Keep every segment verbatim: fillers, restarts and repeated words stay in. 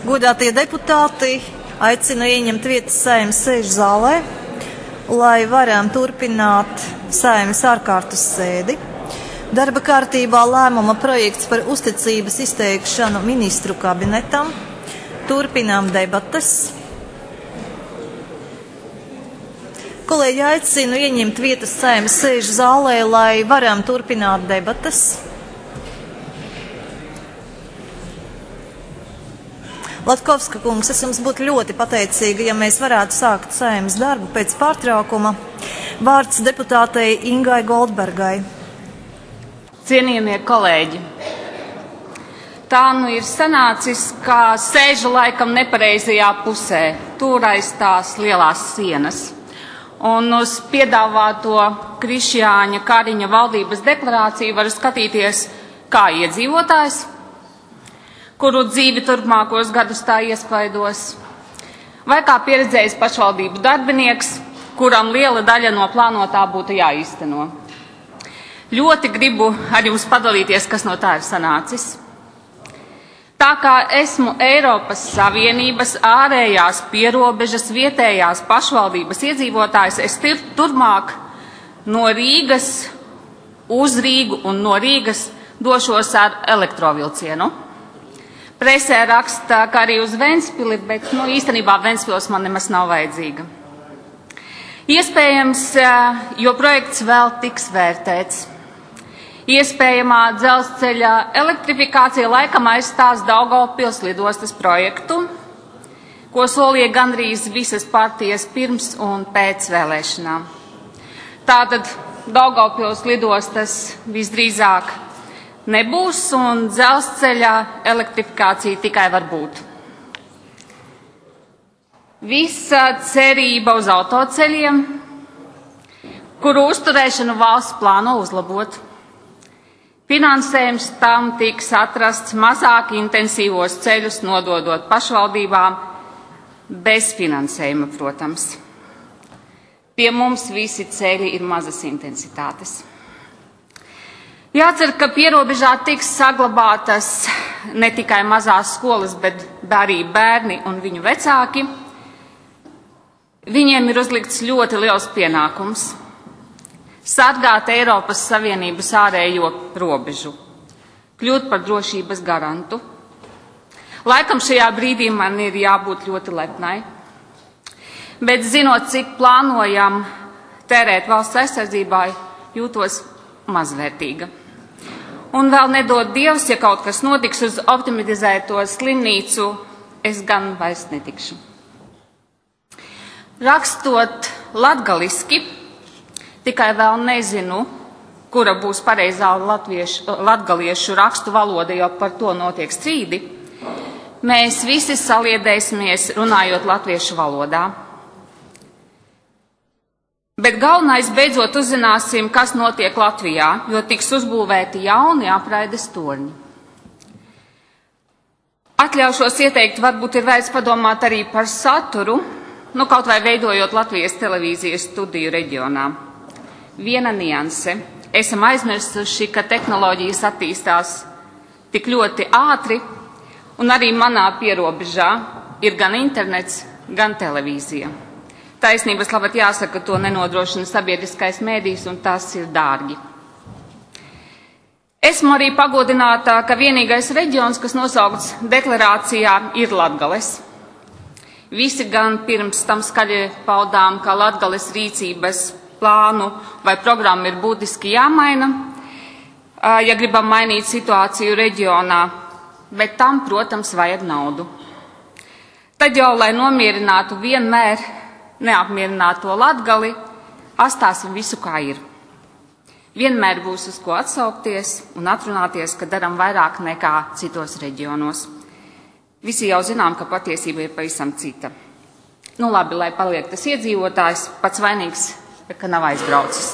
Godātie deputāti, aicinu ieņemt vietas Saeimas sēžu zālē, lai varam turpināt Saeimas ārkārtas sēdi. Darba kārtībā lēmuma projekts par uzticības izteikšanu ministru kabinetam. Turpinām debates. Kolēģi, aicinu ieņemt vietas Saeimas sēžu zālē, lai varam turpināt debates. Latkovska kungs, es jums būtu ļoti pateicīga, ja mēs varētu sākt Saeimas darbu pēc pārtraukuma. Vārds deputātei Ingai Goldbergai. Cienījamie kolēģi, tā nu ir sanācis, ka sēžu laikam nepareizajā pusē, tur aiz tās lielās sienas. Un uz piedāvāto Krišjāņa Kariņa valdības deklarāciju var skatīties kā iedzīvotājs, kuru dzīvi turpmākos gadus tā iespaidos, vai kā pieredzējis pašvaldību darbinieks, kuram liela daļa no plānotā būtu jāīsteno. Ļoti gribu ar jums padalīties, kas no tā ir sanācis. Tā kā esmu Eiropas Savienības ārējās pierobežas vietējās pašvaldības iedzīvotājs, es turpmāk no Rīgas uz Rīgu un no Rīgas došos ar elektrovilcienu. Presē raksta, ka arī uz Ventspili, bet nu, īstenībā Ventspils man nemaz nav vajadzīga. Iespējams, jo projekts vēl tiks vērtēts. Iespējamā dzelzceļa elektrifikācija laikam aizstās Daugavpils lidostas projektu, ko solīja gandrīz visas partijas pirms un pēc vēlēšanām. Tātad Daugavpils lidostas visdrīzāk nebūs un dzelzceļa elektrifikācija tikai var būt. Visa cerība uz autoceļiem, kuru uzturēšanu valsts plāno uzlabot. Finansējums tam tiks atrasts mazāk intensīvos ceļus nododot pašvaldībām, bez finansējuma, protams. Pie mums visi ceļi ir mazas intensitātes. Jācer, ka pierobežā tiks saglabātas ne tikai mazās skolas, bet arī bērni un viņu vecāki. Viņiem ir uzlikts ļoti liels pienākums – sargāt Eiropas Savienības ārējo robežu, kļūt par drošības garantu. Laikam šajā brīdī man ir jābūt ļoti lepnai, bet zinot, cik plānojam tērēt valsts aizsardzībai, jūtos mazvērtīga. Un vēl nedod Dievs, ja kaut kas notiks uz optimizēto slimnīcu, es gan vairs netikšu. Rakstot latgaliski, tikai vēl nezinu, kura būs pareizā latviešu, latgaliešu rakstu valoda, jo par to notiek strīdi, mēs visi saliedēsimies runājot latviešu valodā. Bet galvenais beidzot uzzināsim, kas notiek Latvijā, jo tiks uzbūvēti jauni apraides torņi. Atļaušos ieteikt, varbūt ir vērts padomāt arī par saturu, nu kaut vai veidojot Latvijas televīzijas studiju reģionā. Viena nianse. Esam aizmirsuši, ka tehnoloģijas attīstās tik ļoti ātri, un arī manā pierobežā ir gan internets, gan televīzija. Taisnības labāk jāsaka, to nenodrošina sabiedriskais mēdījis, un tas ir dārgi. Esmu arī pagodināta, ka vienīgais reģions, kas nosaukts deklarācijā, ir Latgales. Visi gan pirms tam skaļi paudām, ka Latgales rīcības plānu vai programmu ir būtiski jāmaina, ja gribam mainīt situāciju reģionā, bet tam, protams, vajag naudu. Tad jau, lai nomierinātu vienmēr neapmierināto Latgali, atstāsim visu kā ir. Vienmēr būs uz ko atsaukties un atrunāties, ka daram vairāk nekā citos reģionos. Visi jau zinām, ka patiesība ir pavisam cita. Nu labi, lai paliek tas iedzīvotājs, pats vainīgs, ka nav aizbraucis.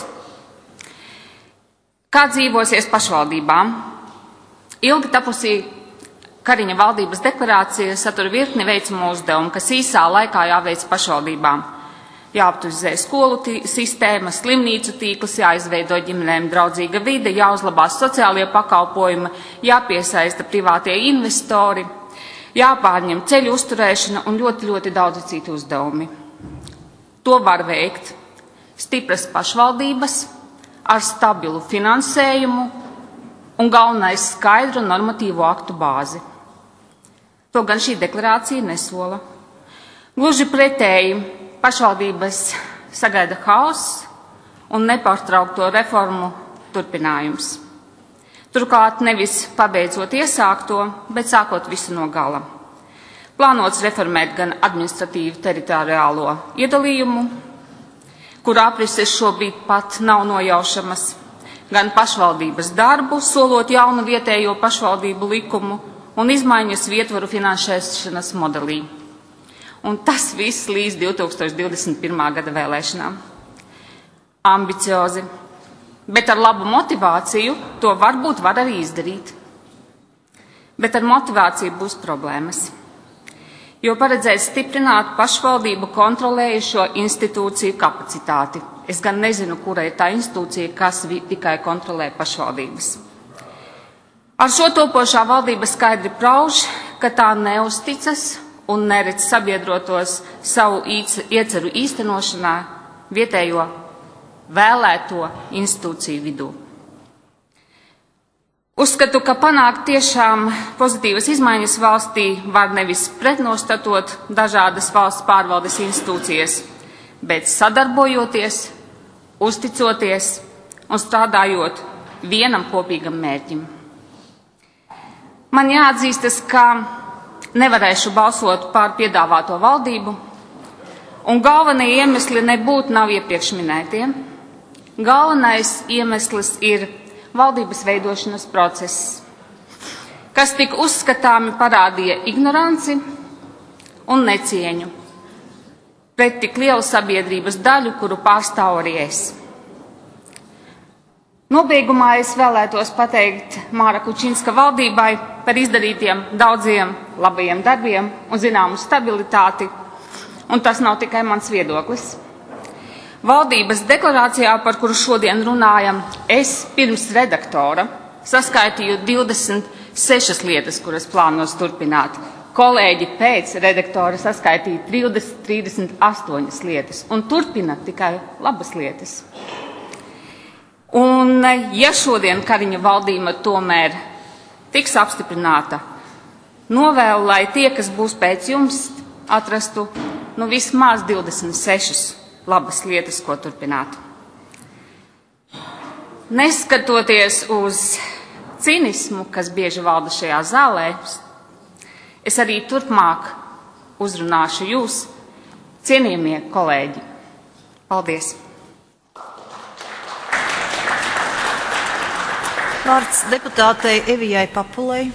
Kā dzīvosies pašvaldībām? Ilgi tapusī Kariņa valdības deklarācija satura virkni veicamo uzdevumu, kas īsā laikā jāveic pašvaldībām. Jāoptimizē skolu sistēma, slimnīcu tīkls, jāizveido ģimenēm draudzīga vide, jāuzlabās sociālie pakalpojumi, jāpiesaista privātie investori, jāpārņem ceļu uzturēšana un ļoti, ļoti daudz citu uzdevumi. To var veikt stipras pašvaldības ar stabilu finansējumu un galvenais skaidru normatīvo aktu bāzi. To gan šī deklarācija nesola. Gluži pretēji, pašvaldības sagaida haoss un nepārtraukto reformu turpinājums. Turklāt nevis pabeidzot iesākto, bet sākot visu no gala. Plānots reformēt gan administratīvu teritoriālo iedalījumu, kur aprises šobrīd pat nav nojaušamas, gan pašvaldības darbu, solot jaunu vietējo pašvaldību likumu un izmaiņas vietvaru finansēšanas modelī. Un tas viss līdz divi tūkstoši divdesmit pirmā gada vēlēšanām. Ambiciozi, bet ar labu motivāciju to varbūt var arī izdarīt. Bet ar motivāciju būs problēmas, jo paredzēts stiprināt pašvaldību kontrolējušo institūciju kapacitāti. Es gan nezinu, kura ir tā institūcija, kas tikai kontrolē pašvaldības. Ar šo topošā valdība skaidri pauž, ka tā neuzticas un neredz sabiedrotos savu ieceru īstenošanā vietējo vēlēto institūciju vidū. Uzskatu, ka panākt tiešām pozitīvas izmaiņas valstī var nevis pretnostatot dažādas valsts pārvaldes institūcijas, bet sadarbojoties, uzticoties un strādājot vienam kopīgam mērķim. Man jāatzīstas, ka nevarēšu balsot par piedāvāto valdību, un galvenie iemesli nebūtu nav iepriekš minētie. Galvenais iemesls ir valdības veidošanas process, kas tik uzskatāmi parādīja ignoranci un necieņu pret tik lielu sabiedrības daļu, kuru pārstāv arī es. Nobeigumā es vēlētos pateikt Māra Kučinska valdībai par izdarītiem daudziem labajiem darbiem un zināmu stabilitāti, un tas nav tikai mans viedoklis. Valdības deklarācijā, par kuru šodien runājam, es pirms redaktora saskaitīju divdesmit sešas lietas, kuras plānos turpināt. Kolēģi pēc redaktora saskaitīja trīsdesmit, trīsdesmit astoņas lietas un turpina tikai labas lietas. Un ja šodien Kariņa valdība tomēr tiks apstiprināta, novēlu, lai tie, kas būs pēc jums, atrastu nu vismaz divdesmit sešas labas lietas, ko turpināt. Neskatoties uz cinismu, kas bieži valda šajā zālē, es arī turpmāk uzrunāšu jūs, cienījamie kolēģi. Paldies! Vārds deputātei Evijai Papulei.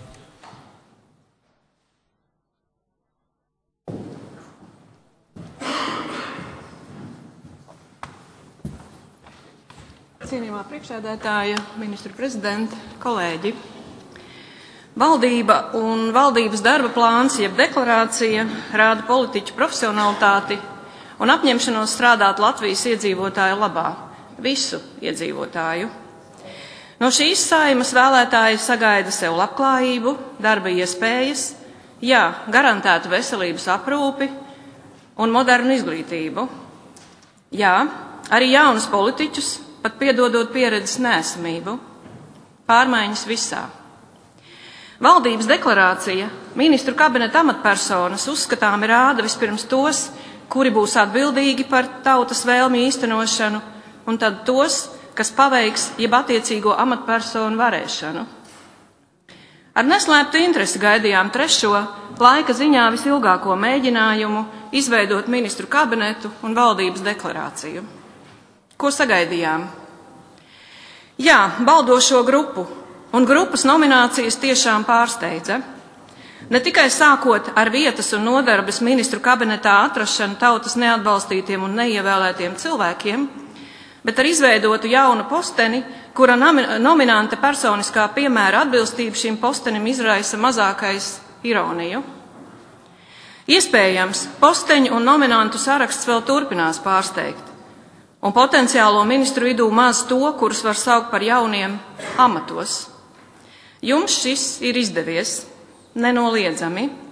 Cienījamā priekšsēdētāja, ministru prezidenta, kolēģi. Valdība un valdības darba plāns, jeb deklarācija, rāda politiķu profesionalitāti un apņemšanos strādāt Latvijas iedzīvotāju labā, visu iedzīvotāju. No šīs Saeimas vēlētāji sagaida sev labklājību, darba iespējas, jā, garantētu veselības aprūpi un modernu izglītību. Jā, arī jaunus politiķus, pat piedodot pieredzes neesamību, pārmaiņas visā. Valdības deklarācija, ministru kabineta amatpersonas uzskatāmi rāda vispirms tos, kuri būs atbildīgi par tautas vēlmi īstenošanu, un tad tos, kas paveiks jeb attiecīgo amatpersonu varēšanu. Ar neslēptu interesi gaidījām trešo laika ziņā visilgāko mēģinājumu izveidot ministru kabinetu un valdības deklarāciju. Ko sagaidījām? Jā, baldošo grupu, un grupas nominācijas tiešām pārsteidza. Ne tikai sākot ar vietas un nodarbes ministru kabinetā atrašanu tautas neatbalstītiem un neievēlētiem cilvēkiem, bet ar izveidotu jaunu posteni, kura nominanta personiskā piemēra atbilstība šim postenim izraisa mazākais ironiju. Iespējams, posteņu un nominantu saraksts vēl turpinās pārsteigt, un potenciālo ministru vidū maz to, kurus var saukt par jauniem amatos. Jums šis ir izdevies, nenoliedzami.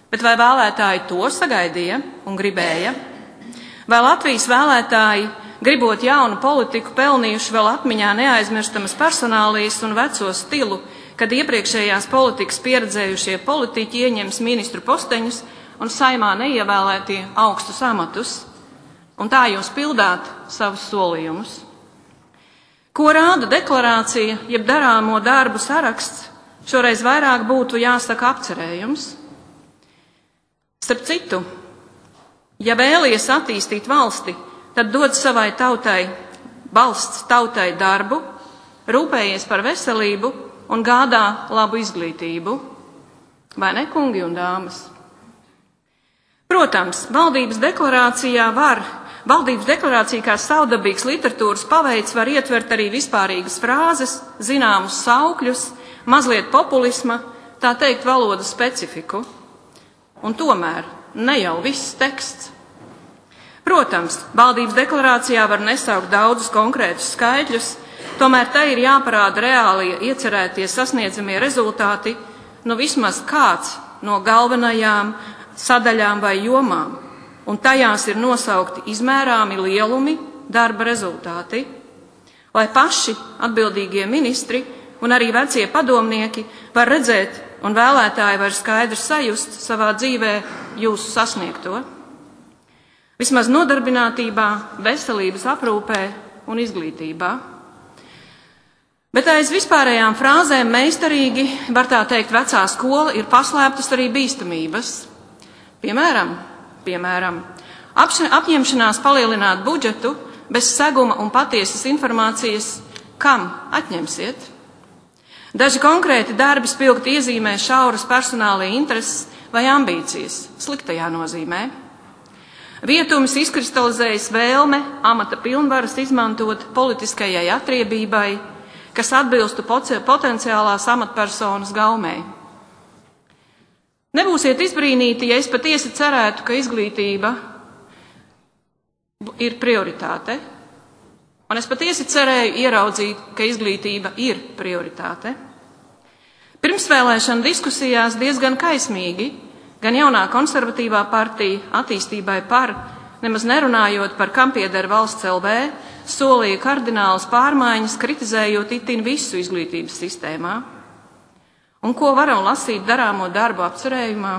Bet vai vēlētāji to sagaidīja un gribēja? Vai Latvijas vēlētāji, gribot jaunu politiku, pelnījuši vēl atmiņā neaizmirstamas personālijas un veco stilu, kad iepriekšējās politikas pieredzējušie politiķi ieņems ministru posteņus un saimā neievēlētie augstus amatus? Un tā jūs pildāt savus solījumus. Ko rāda deklarācija, jeb darāmo darbu saraksts, šoreiz vairāk būtu jāsaka apcerējums. Starp citu, ja vēlies attīstīt valsti, tad dod savai tautai, valsts tautai darbu, rūpējies par veselību un gādā labu izglītību. Vai ne, kungi un dāmas? Protams, valdības deklarācijā var, valdības deklarācija kā savdabīgs literatūras paveids var ietvert arī vispārīgas frāzes, zināmus saukļus, mazliet populisma, tā teikt valodas specifiku. Un tomēr ne jau viss teksts. Protams, valdības deklarācijā var nesaukt daudzus konkrētus skaitļus, tomēr tai ir jāparāda reālie iecerētie sasniedzamie rezultāti, nu vismaz kāds no galvenajām sadaļām vai jomām, un tajās ir nosaukti izmērāmi lielumi, darba rezultāti, lai paši atbildīgie ministri un arī vecie padomnieki var redzēt un vēlētāji var skaidri sajust savā dzīvē jūsu sasniegto. Vismaz nodarbinātībā, veselības aprūpē un izglītībā. Bet aiz vispārējām frāzēm meistarīgi, var tā teikt, vecā skola ir paslēptas arī bīstamības. Piemēram, piemēram, apņemšanās palielināt budžetu bez seguma un patiesas informācijas, kam atņemsiet. Daži konkrēti darbi spilgti iezīmē šauras personālija intereses vai ambīcijas, sliktajā nozīmē. Vietums izkristalizējas vēlme amata pilnvaras izmantot politiskajai atriebībai, kas atbilstu potenciālās amatpersonas gaumei. Nebūsiet izbrīnīti, ja es patiesi cerētu, ka izglītība ir prioritāte. Un es patiesi cerēju ieraudzīt, ka izglītība ir prioritāte. Pirmsvēlēšana diskusijās diezgan kaismīgi, gan jaunā konservatīvā partija attīstībai par, nemaz nerunājot par kam pieder valsts L V, solīja kardinālas pārmaiņas, kritizējot itin visu izglītības sistēmā. Un ko varam lasīt darāmo darbu apcerējumā?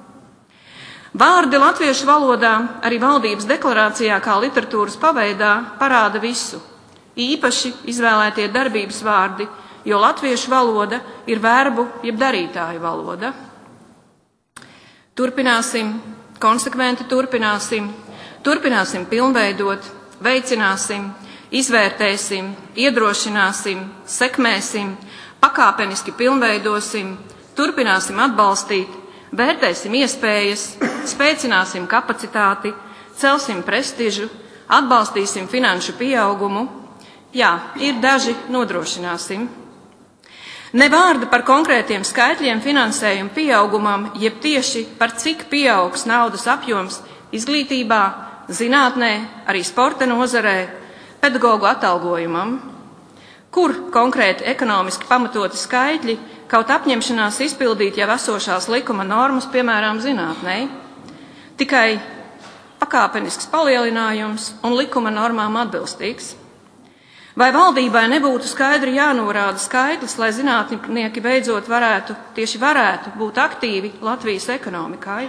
Vārdi latviešu valodā arī valdības deklarācijā kā literatūras paveidā parāda visu, īpaši izvēlētie darbības vārdi, jo latviešu valoda ir verbu jeb darītāju valoda. Turpināsim, konsekventi turpināsim, turpināsim pilnveidot, veicināsim, izvērtēsim, iedrošināsim, sekmēsim, pakāpeniski pilnveidosim, turpināsim atbalstīt, vērtēsim iespējas, spēcināsim kapacitāti, celsim prestižu, atbalstīsim finanšu pieaugumu. Jā, ir daži nodrošināsim. Ne vārda par konkrētiem skaitļiem finansējumu pieaugumam, jeb tieši par cik pieaugs naudas apjoms izglītībā, zinātnē, arī sporta nozarē, pedagogu atalgojumam. Kur konkrēti ekonomiski pamatoti skaitļi kaut apņemšanās izpildīt jau esošās likuma normas, piemēram, zinātnē? Tikai pakāpenisks palielinājums un likuma normām atbilstīgs. Vai valdībai nebūtu skaidri jānorāda skaitlis, lai zinātnieki beidzot varētu, tieši varētu būt aktīvi Latvijas ekonomikai?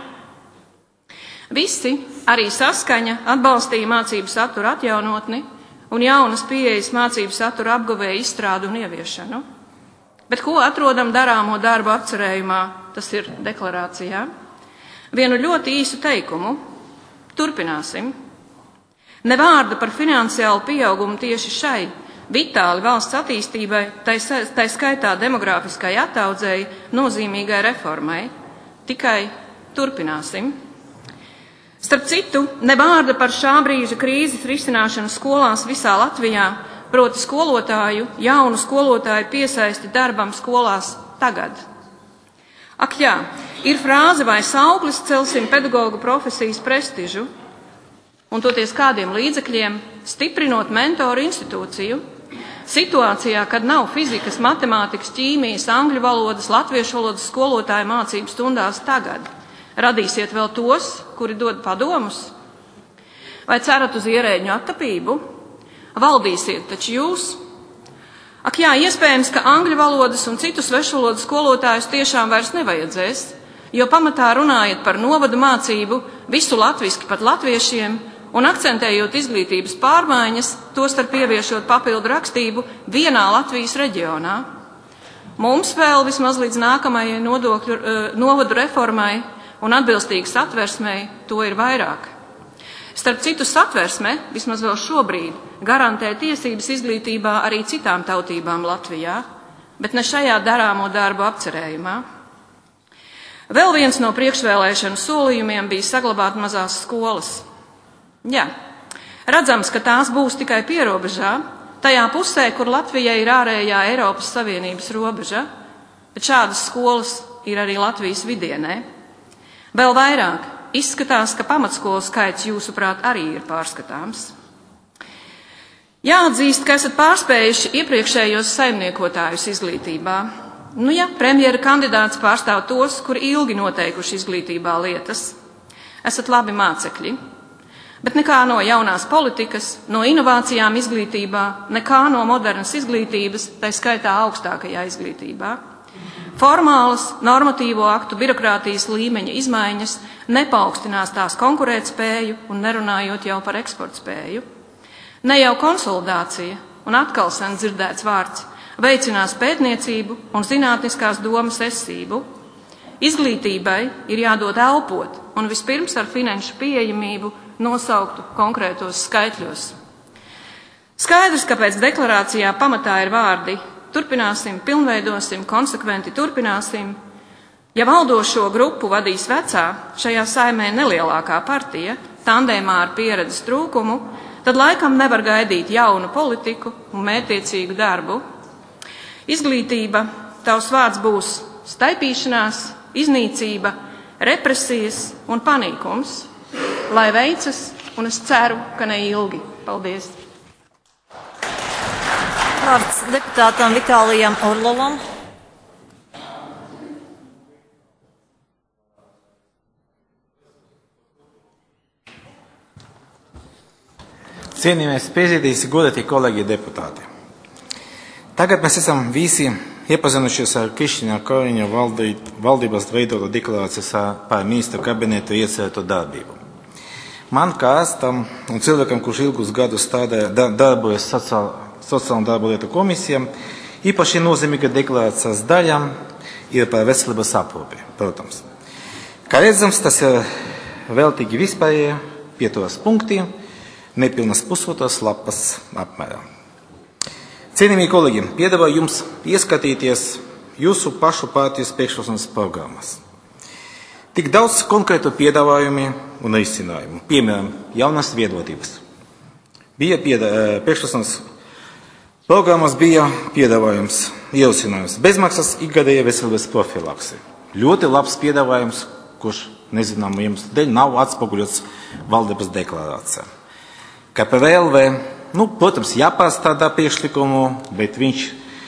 Visi, arī Saskaņa, atbalstīja mācību satura atjaunotni un jaunas pieejas mācību satura apguvēja izstrādu un ieviešanu. Bet ko atrodam darāmo darbu apcerējumā, tas ir deklarācijā? Vienu ļoti īsu teikumu. Turpināsim. Ne vārda par finansiālu pieaugumu tieši šai vitāli valsts attīstībai, tai, tai skaitā demogrāfiskai attaudzēji, nozīmīgai reformai. Tikai turpināsim. Starp citu, ne vārda par šā brīža krīzes risināšanu skolās visā Latvijā, proti skolotāju, jaunu skolotāju piesaisti darbam skolās tagad. Ak jā, ir frāze vai sauklis celsim pedagogu profesijas prestižu, un toties kādiem līdzekļiem stiprinot mentoru institūciju, situācijā, kad nav fizikas, matemātikas, ķīmijas, angļu valodas, latviešu valodas skolotāju mācību stundās tagad, Radīsiet vēl tos, kuri dod padomus? Vai cerat uz ierēģņu attapību? Valdīsiet taču jūs. Ak jā, iespējams, ka angļu valodas un citu svešvalodu skolotājus tiešām vairs nevajadzēs, jo pamatā runājat par novadu mācību, visu latviski pat latviešiem, un akcentējot izglītības pārmaiņas, tostarp ieviešot papildu rakstību vienā Latvijas reģionā. Mums vēl vismaz līdz nākamajai nodokļu, novadu reformai un atbilstīgas satversmei to ir vairāk. Starp citu, satversme, vismaz vēl šobrīd, garantē tiesības izglītībā arī citām tautībām Latvijā, bet ne šajā darāmo darbu apcerējumā. Vēl viens no priekšvēlēšanu solījumiem bija saglabāt mazās skolas. Jā, redzams, ka tās būs tikai pierobežā, tajā pusē, kur Latvijai ir ārējā Eiropas Savienības robeža, bet šādas skolas ir arī Latvijas vidienē. Vēl vairāk, izskatās, ka pamatskolu skaits jūsuprāt arī ir pārskatāms. Jāatzīst, ka esat pārspējuši iepriekšējos saimniekotājus izglītībā. Nu ja, premjera kandidāts pārstāv tos, kuri ilgi noteikuši izglītībā lietas. Esat labi mācekļi, bet nekā no jaunās politikas, no inovācijām izglītībā, nekā no modernas izglītības, tai skaitā augstākajā izglītībā. Formālas, normatīvo aktu birokrātijas līmeņa izmaiņas nepaukstinās tās konkurētspēju un nerunājot jau par eksportspēju. Ne jau konsolidācija, un atkal sen dzirdēts vārds, veicinās pētniecību un zinātniskās domas esību. Izglītībai ir jādod elpot un vispirms ar finanšu pieejamību nosauktu konkrētos skaitļos. Skaidrs, ka pēc deklarācijā pamatā ir vārdi turpināsim, pilnveidosim, konsekventi turpināsim. Ja valdošo grupu vadīs vecā, šajā saimē nelielākā partija, tandēmā ar pieredzes trūkumu, tad laikam nevar gaidīt jaunu politiku un mērķtiecīgu darbu. Izglītība, tavs vārds būs staipīšanās, iznīcība, represijas un panīkums. Lai veicas, un es ceru, ka ne ilgi. Paldies! Vārds deputātam Vitālijam Orlovam. Cienījamais prezidijs, godātie kolēģi deputāti. Tagad mēs esam visi iepazinušies ar Krišņina Kariņa valdības veidoto deklarāciju par ministru kabinetu iecerēto darbību. Man kā ārstam un cilvēkam, kurš ilgus gadus strādāja, darbojas sociāli Sociālo darbu lietu komisijām, īpaši nozīmīga deklarācijas daļa ir par veselības aprūpi, protams. Kā redzams, tas ir veltīgi vispārējie pieturas punkti, nepilnas pusotras lapas apmērā. Cienījamie kolēģi, piedāvāju jums ieskatīties jūsu pašu partijas priekšlikumos programmas. Tik daudz konkrētu piedāvājumi un risinājumu, piemēram, jaunas vienotības. Bija priekšlikums Programmas bija piedāvājums, ierosinājums bezmaksas ikgadēja veselības profilaksi. Ļoti labs piedāvājums, kurš, nezinām, jums dēļ nav atspoguļots valdības deklarācijā. K P V L V, nu, protams, jāpārstādā priekšlikumu, bet viņš e,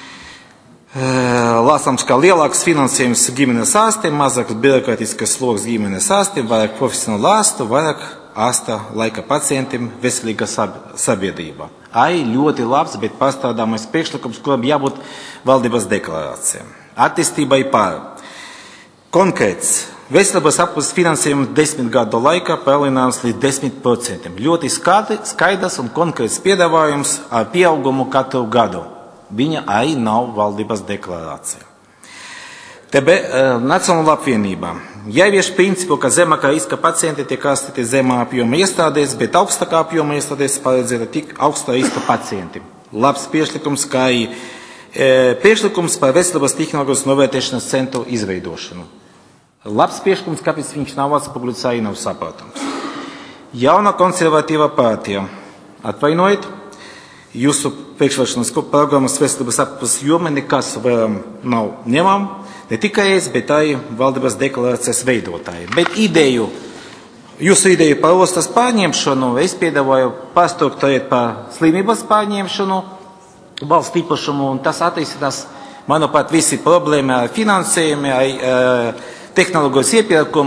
lāsams kā lielāks finansējums ģimenes ārstiem, mazāks birokrātiskas sloks ģimenes ārstiem, vairāk profesionālu ārstu, vairāk ārsta laika pacientiem veselīga sabiedrība. Arī ļoti labs, bet pārstrādāmais priekšlikums, kuram jābūt valdības deklarācijām. Attīstībai pār. Konkrēts. Veselības aprūpes finansējums desmit gadu laikā palielināms līdz desmit procentiem. Ļoti skaidrs un konkrēts piedāvājums ar pieaugumu katru gadu. Viņa arī nav valdības deklarācija. T B Nacionālā apvienībā. Jāievieš principu, ka zemākā riska pacienti tiek ārstēti zemā apjoma iestādēs, bet augstākā apjoma iestādēs paredzēta tik augstā riska pacienti. Labs priekšlikums, kā arī e, priekšlikums par veselības tehnoloģijas novērtēšanas centru izveidošanu. Labs priekšlikums, kāpēc viņš nav atspoguļots, arī nav saprotams. Jauna konservatīva partija. Atvainojiet, jūsu priekšvēlēšanas programmas veselības aprūpes jomā nekas varam nav ņemam. Ne tikai es, bet arī valdības deklarācijas veidotāji. Bet ideju, jūsu ideju par ostas pārņemšanu, es piedāvāju pārstruktūrēt par slimības pārņemšanu, valsts īpašumu, un tas atrisinās, manuprāt, visi problēma ar finansējumu, ar tehnoloģijas iepirkumu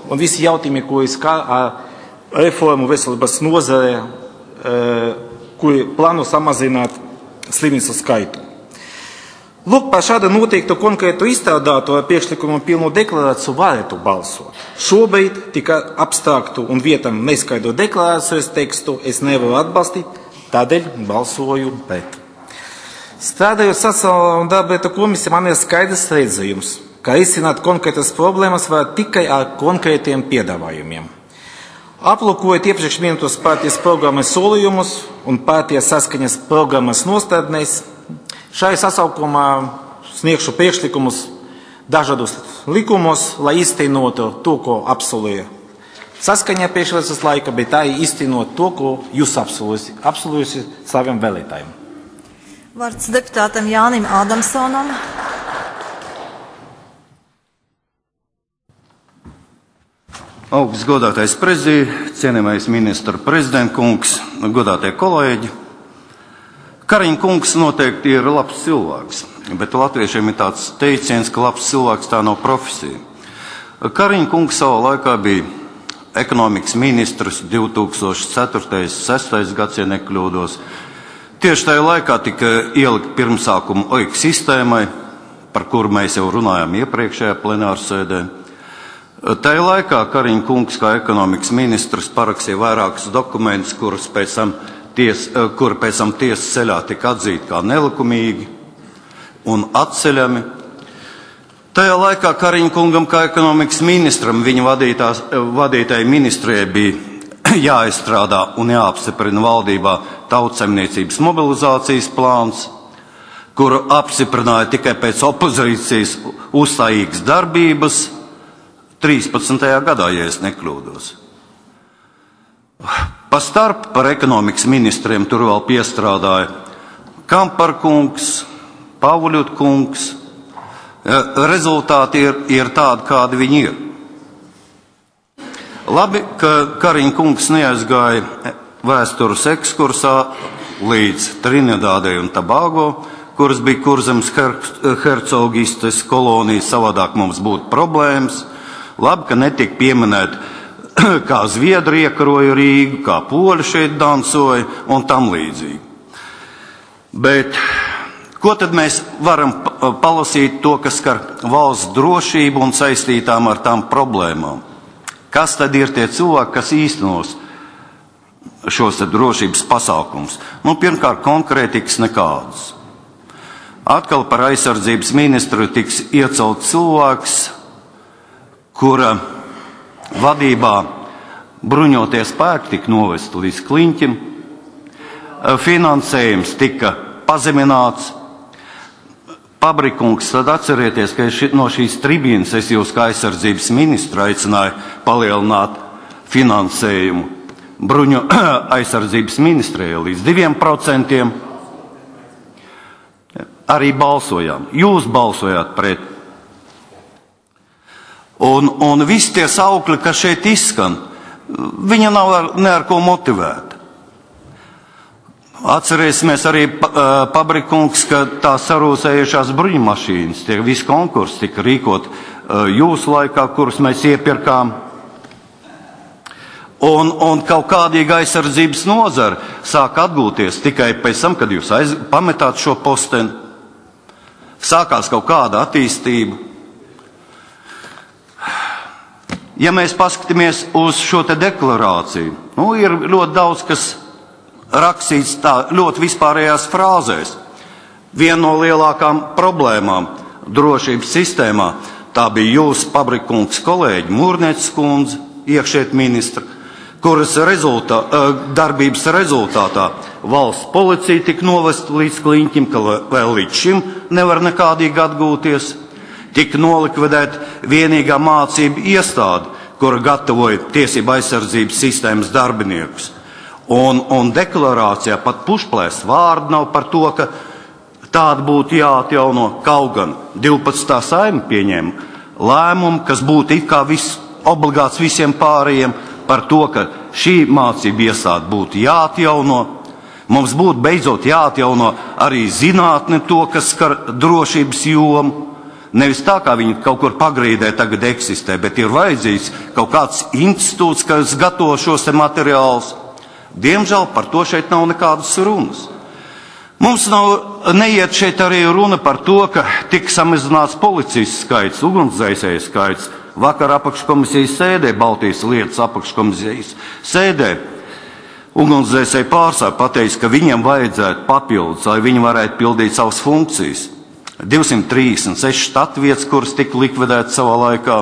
un visi jautājumi, ko es kā reformu veselības nozarē, kuri plāno samazināt slimnīcu skaitu. Lūk, par šādu noteiktu konkrētu izstrādāto priekšlikumu pilnu deklarāciju varētu balsot. Šobrīd tika abstraktu un vietam neskaidru deklarācijas tekstu es nevaru atbalstīt, tādēļ balsoju pret. Strādājot sociālā un darba lietu komisijā, man ir skaidrs redzējums, ka risināt konkrētas problēmas var tikai ar konkrētiem piedāvājumiem. Aplūkojot iepriekš minētos partijas programmas solījumus un partijas saskaņas programmas nostādnēs, šai sasaukumā sniegšu priekšlikumus dažādus likumus, lai īstenotu to, ko apsolīja saskaņā priekšvēlēšanas laika, bet arī īstenot to, ko jūs apsolījusi saviem vēlētājiem. Vārds deputātam Jānim Ādamsonam. Augsts godātais prezidija, cienījamais ministra prezidenta kungs, godātie kolēģi. Kariņa kungs noteikti ir labs cilvēks, bet latviešiem ir tāds teiciens, ka labs cilvēks tā nav profesija. Kariņa kungs savā laikā bija ekonomikas ministrs divi tūkstoši ceturtais un sestais gads, ja nekļūdos. Tieši tajā laikā tika ielikt pirmsākumu O I K sistēmai, par kuru mēs jau runājām iepriekšējā plenārsēdē. Tajā laikā Kariņa kungs kā ekonomikas ministrs parakstīja vairākus dokumentus, kurus pēc tam ties, kuri pēc tam tiesas ceļā tika atzīti kā nelikumīgi un atceļami. Tajā laikā Kariņa kungam kā ekonomikas ministram viņa vadītāja ministrijai bija jāizstrādā un jāapstiprina valdībā tautsaimniecības mobilizācijas plāns, kuru apstiprināja tikai pēc opozīcijas uzstājīgas darbības trīspadsmitajā gadā, ja es nekļūdos. Pa starp par ekonomikas ministriem tur vēl piestrādāja Kamparkungs, Pavļutkungs. Rezultāti ir, ir tādi, kādi viņi ir. Labi, ka Kariņa kungs neaizgāja vēstures ekskursā līdz Trinidādai un Tobago, kuras bija Kurzemes hercogistes kolonijas, savādāk mums būtu problēmas. Labi, ka netika pieminēt, kā Zviedri iekaroja Rīgu, kā Poļi šeit dansoja un tam līdzīgi. Bet ko tad mēs varam palasīt to, kas skar valsts drošību un saistītām ar tām problēmām? Kas tad ir tie cilvēki, kas īstenos šos drošības pasākumus? Nu, pirmkārt, konkrētikas nekādas. Atkal par aizsardzības ministru tiks iecelts cilvēks, kura vadībā bruņotie spēki tika novesti līdz kliņķim, finansējums tika pazemināts. Pabrikungs, tad atcerieties, ka no šīs tribīnas es jūs kā aizsardzības ministru aicināju palielināt finansējumu bruņu aizsardzības ministrijai līdz diviem procentiem. Arī balsojām. Jūs balsojāt pret. Un, un visi tie saukļi, kas šeit izskan, viņa nav ar, ne ar ko motivēta. Atcerēsimies arī Pabrikungs, ka tās sarūsējušās bruņmašīnas, tie visi konkursi tika rīkot jūsu laikā, kurus mēs iepirkām. Un, un kaut kādīga aizsardzības nozara sāk atgūties tikai pēc tam, kad jūs aiz, pametāt šo posteni. Sākās kaut kāda attīstība. Ja mēs paskatāmies uz šo te deklarāciju, nu, ir ļoti daudz, kas rakstīts tā ļoti vispārējās frāzēs. Viena no lielākām problēmām drošības sistēmā tā bija jūsu Pabrikungs kolēģi Mūrnieces kundze, iekšlietu ministra, kuras rezultā, darbības rezultātā valsts policija tika novesta līdz kliņķim, ka vēl līdz šim nevar nekādīgi atgūties. Tika nolikvidēta vienīgā mācība iestāde, kura gatavoja tiesību aizsardzības sistēmas darbiniekus. Un, un deklarācijā pat pušplēs vārdu nav par to, ka tāda būtu jāatjauno. Kaut gan divpadsmitā saima pieņēma lēmumu, kas būtu it kā viss obligāts visiem pārējiem par to, ka šī mācība iestāde būtu jāatjauno. Mums būtu beidzot jāatjauno arī zinātne to, kas skar drošības jomu. Nevis tā, kā viņi kaut kur pagrīdē tagad eksistē, bet ir vajadzīgs kaut kāds institūts, kas gatavo šos te materiālus. Diemžēl par to šeit nav nekādas runas. Mums nav, neiet šeit arī runa par to, ka tika samazināts policijas skaits, ugunsdzēsēju skaits. Vakar apakškomisijas sēdē, Baltijas lietas apakškomisijas sēdē, ugunsdzēsēju pārstāvji pateica, ka viņiem vajadzētu papildus, lai viņi varētu pildīt savas funkcijas. divsimt trīsdesmit seši štatvietas, kuras tika likvidētas savā laikā.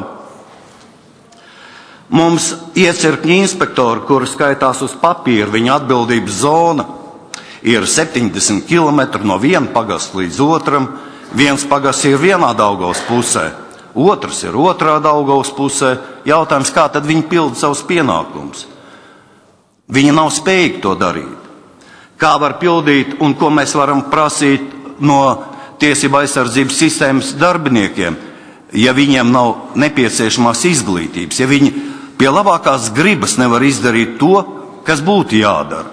Mums iecirkņi inspektori, kuri skaitās uz papīra, viņa atbildības zona ir septiņdesmit kilometri no viena pagasta līdz otram. Viens pagasts ir vienā Daugavas pusē, otrs ir otrā Daugavas pusē. Jautājums, kā tad viņi pilda savus pienākumus? Viņi nav spējīgi to darīt. Kā var pildīt un ko mēs varam prasīt no tiesība aizsardzības sistēmas darbiniekiem, ja viņiem nav nepieciešamās izglītības, ja viņi pie labākās gribas nevar izdarīt to, kas būtu jādara.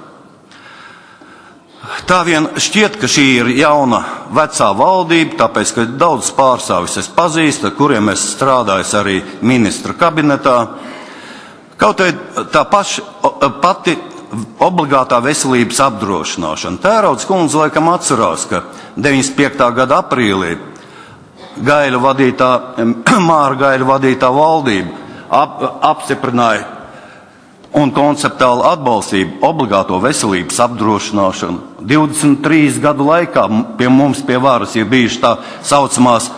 Tā vien šķiet, ka šī ir jauna vecā valdība, tāpēc, ka daudz pārstāvis es pazīstu, ar kuriem es strādāju arī ministra kabinetā. Kaut arī tā paša, pati obligātā veselības apdrošināšana. Tērauds kundze laikam atcerās, ka deviņdesmit piektā gada aprīlī Gaļa vadītā, Māra Gaļa vadītā valdība ap, apstiprināja un konceptuāli atbalstīja obligāto veselības apdrošināšanu. divdesmit trīs gadu laikā pie mums pie varas ir bijušas tā saucamās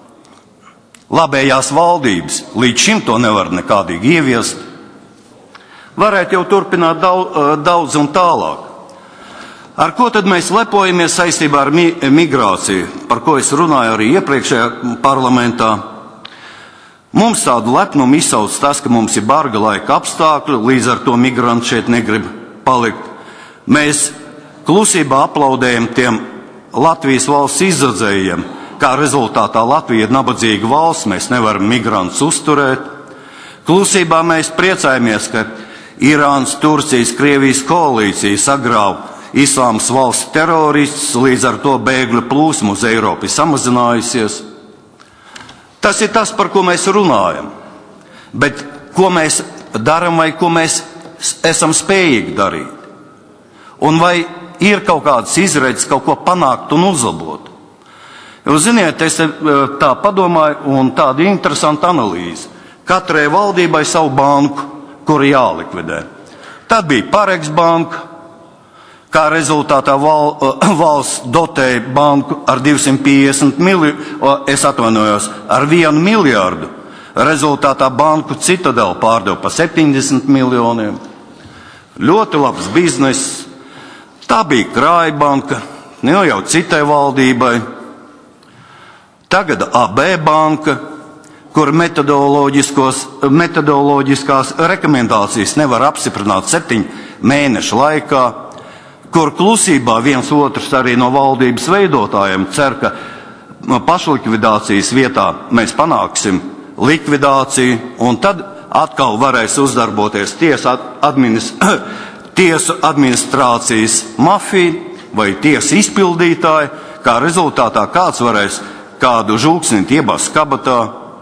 labējās valdības. Līdz šim to nevar nekādīgi ieviest. Varētu jau turpināt daudz, daudz un tālāk. Ar ko tad mēs lepojamies saistībā ar mi migrāciju, par ko es runāju arī iepriekšējā parlamentā? Mums tādu lepnumu izsauc tas, ka mums ir barga laika apstākļi, līdz ar to migranti šeit negrib palikt. Mēs klusībā aplaudējam tiem Latvijas valsts izradzējiem, kā rezultātā Latvija ir nabadzīga valsts, mēs nevaram migrantus uzturēt. Klusībā mēs priecājamies, ka Irānas, Turcijas, Krievijas koalīcija sagrāva Islāmas valsts teroristus, līdz ar to bēgļu plūsmu uz Eiropu ir samazinājusies. Tas ir tas, par ko mēs runājam. Bet ko mēs darām vai ko mēs esam spējīgi darīt? Un vai ir kaut kādas izredzes kaut ko panākt un uzlabot? Jūs ziniet, es tā padomāju, un tāda interesanta analīze. Katrai valdībai savu banku, kuru jālikvidē. Tad bija Pareks banka, kā rezultātā val, valsts dotēja banku ar divsimt piecdesmit miljonu, es atvainojos, ar vienu miljārdu. Rezultātā banku Citadela pārdeva par septiņdesmit miljoniem. Ļoti labs bizness. Tā bija Krājbanka, ne jau citai valdībai. Tagad A B banka, kur metodoloģiskās rekomendācijas nevar apstiprināt septiņu mēnešu laikā, kur klusībā viens otrs arī no valdības veidotājiem cer, ka pašlikvidācijas vietā mēs panāksim likvidāciju, un tad atkal varēs uzdarboties tiesa administ tiesu administrācijas mafija vai tiesa izpildītāji, kā rezultātā kāds varēs kādu žūksnīt iebāzt kabatā.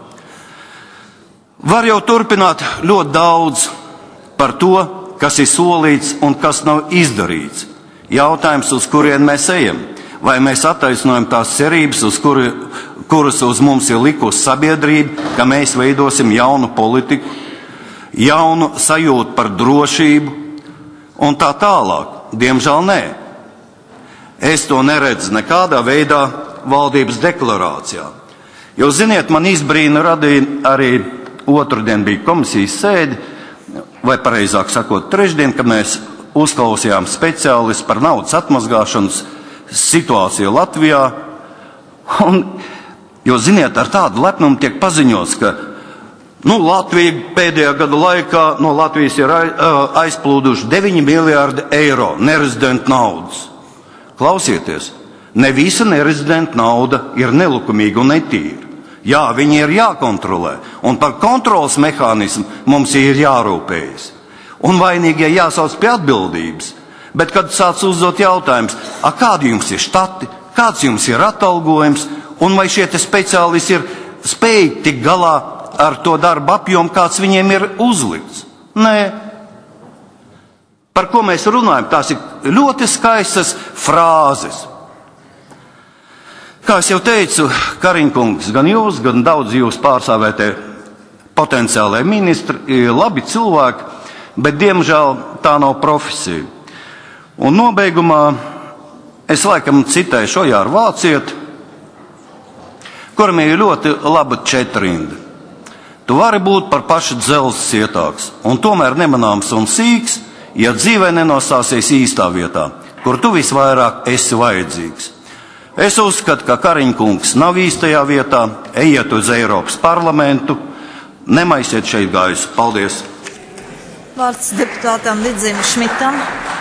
Var jau turpināt ļoti daudz par to, kas ir solīts un kas nav izdarīts. Jautājums, uz kurien mēs ejam. Vai mēs attaisnojam tās cerības, uz kuri, kuras uz mums ir likusi sabiedrība, ka mēs veidosim jaunu politiku, jaunu sajūtu par drošību un tā tālāk? Diemžēl nē. Es to neredzu nekādā veidā valdības deklarācijā. Jūs ziniet, man izbrīna radīja arī otrdien bija komisijas sēde, vai pareizāk sakot trešdien, kad mēs uzklausījām speciālistu par naudas atmazgāšanas situāciju Latvijā. Un, jūs ziniet, ar tādu lepnumu tiek paziņots, ka nu, Latvija pēdējā gada laikā no Latvijas ir aizplūduši deviņi miljārdi eiro nerezidentu naudas. Klausieties, ne visa nerezidenta nauda ir nelikumīga un netīra. Jā, viņi ir jākontrolē, un par kontrolas mehānismu mums ir jārūpējas. Un vainīgie jāsauc pie atbildības. Bet, kad sāc uzdot jautājums, a kādi jums ir štati, kāds jums ir atalgojums, un vai šie speciālisti ir spējīgi tikt galā ar to darba apjomu, kāds viņiem ir uzlikts. Nē. Par ko mēs runājam? Tās ir ļoti skaistas frāzes. Kā es jau teicu, Kariņkungs, gan jūs, gan daudz jūs pārstāvētie potenciālai ministri ir labi cilvēki, bet diemžēl tā nav profesija. Un nobeigumā es laikam citēšu Ojāru Vācieti, kuram ir ļoti laba četrinda. Tu vari būt par pašu dzelzs cietāks, un tomēr nemanāms un sīks, ja dzīvē nenostāsies īstā vietā, kur tu visvairāk esi vajadzīgs. Es uzskatu, ka Kariņkungs nav īstajā vietā, ejiet uz Eiropas parlamentu, nemaisiet šeit gaisu. Paldies! Vārds deputātam Vidzim Šmitam.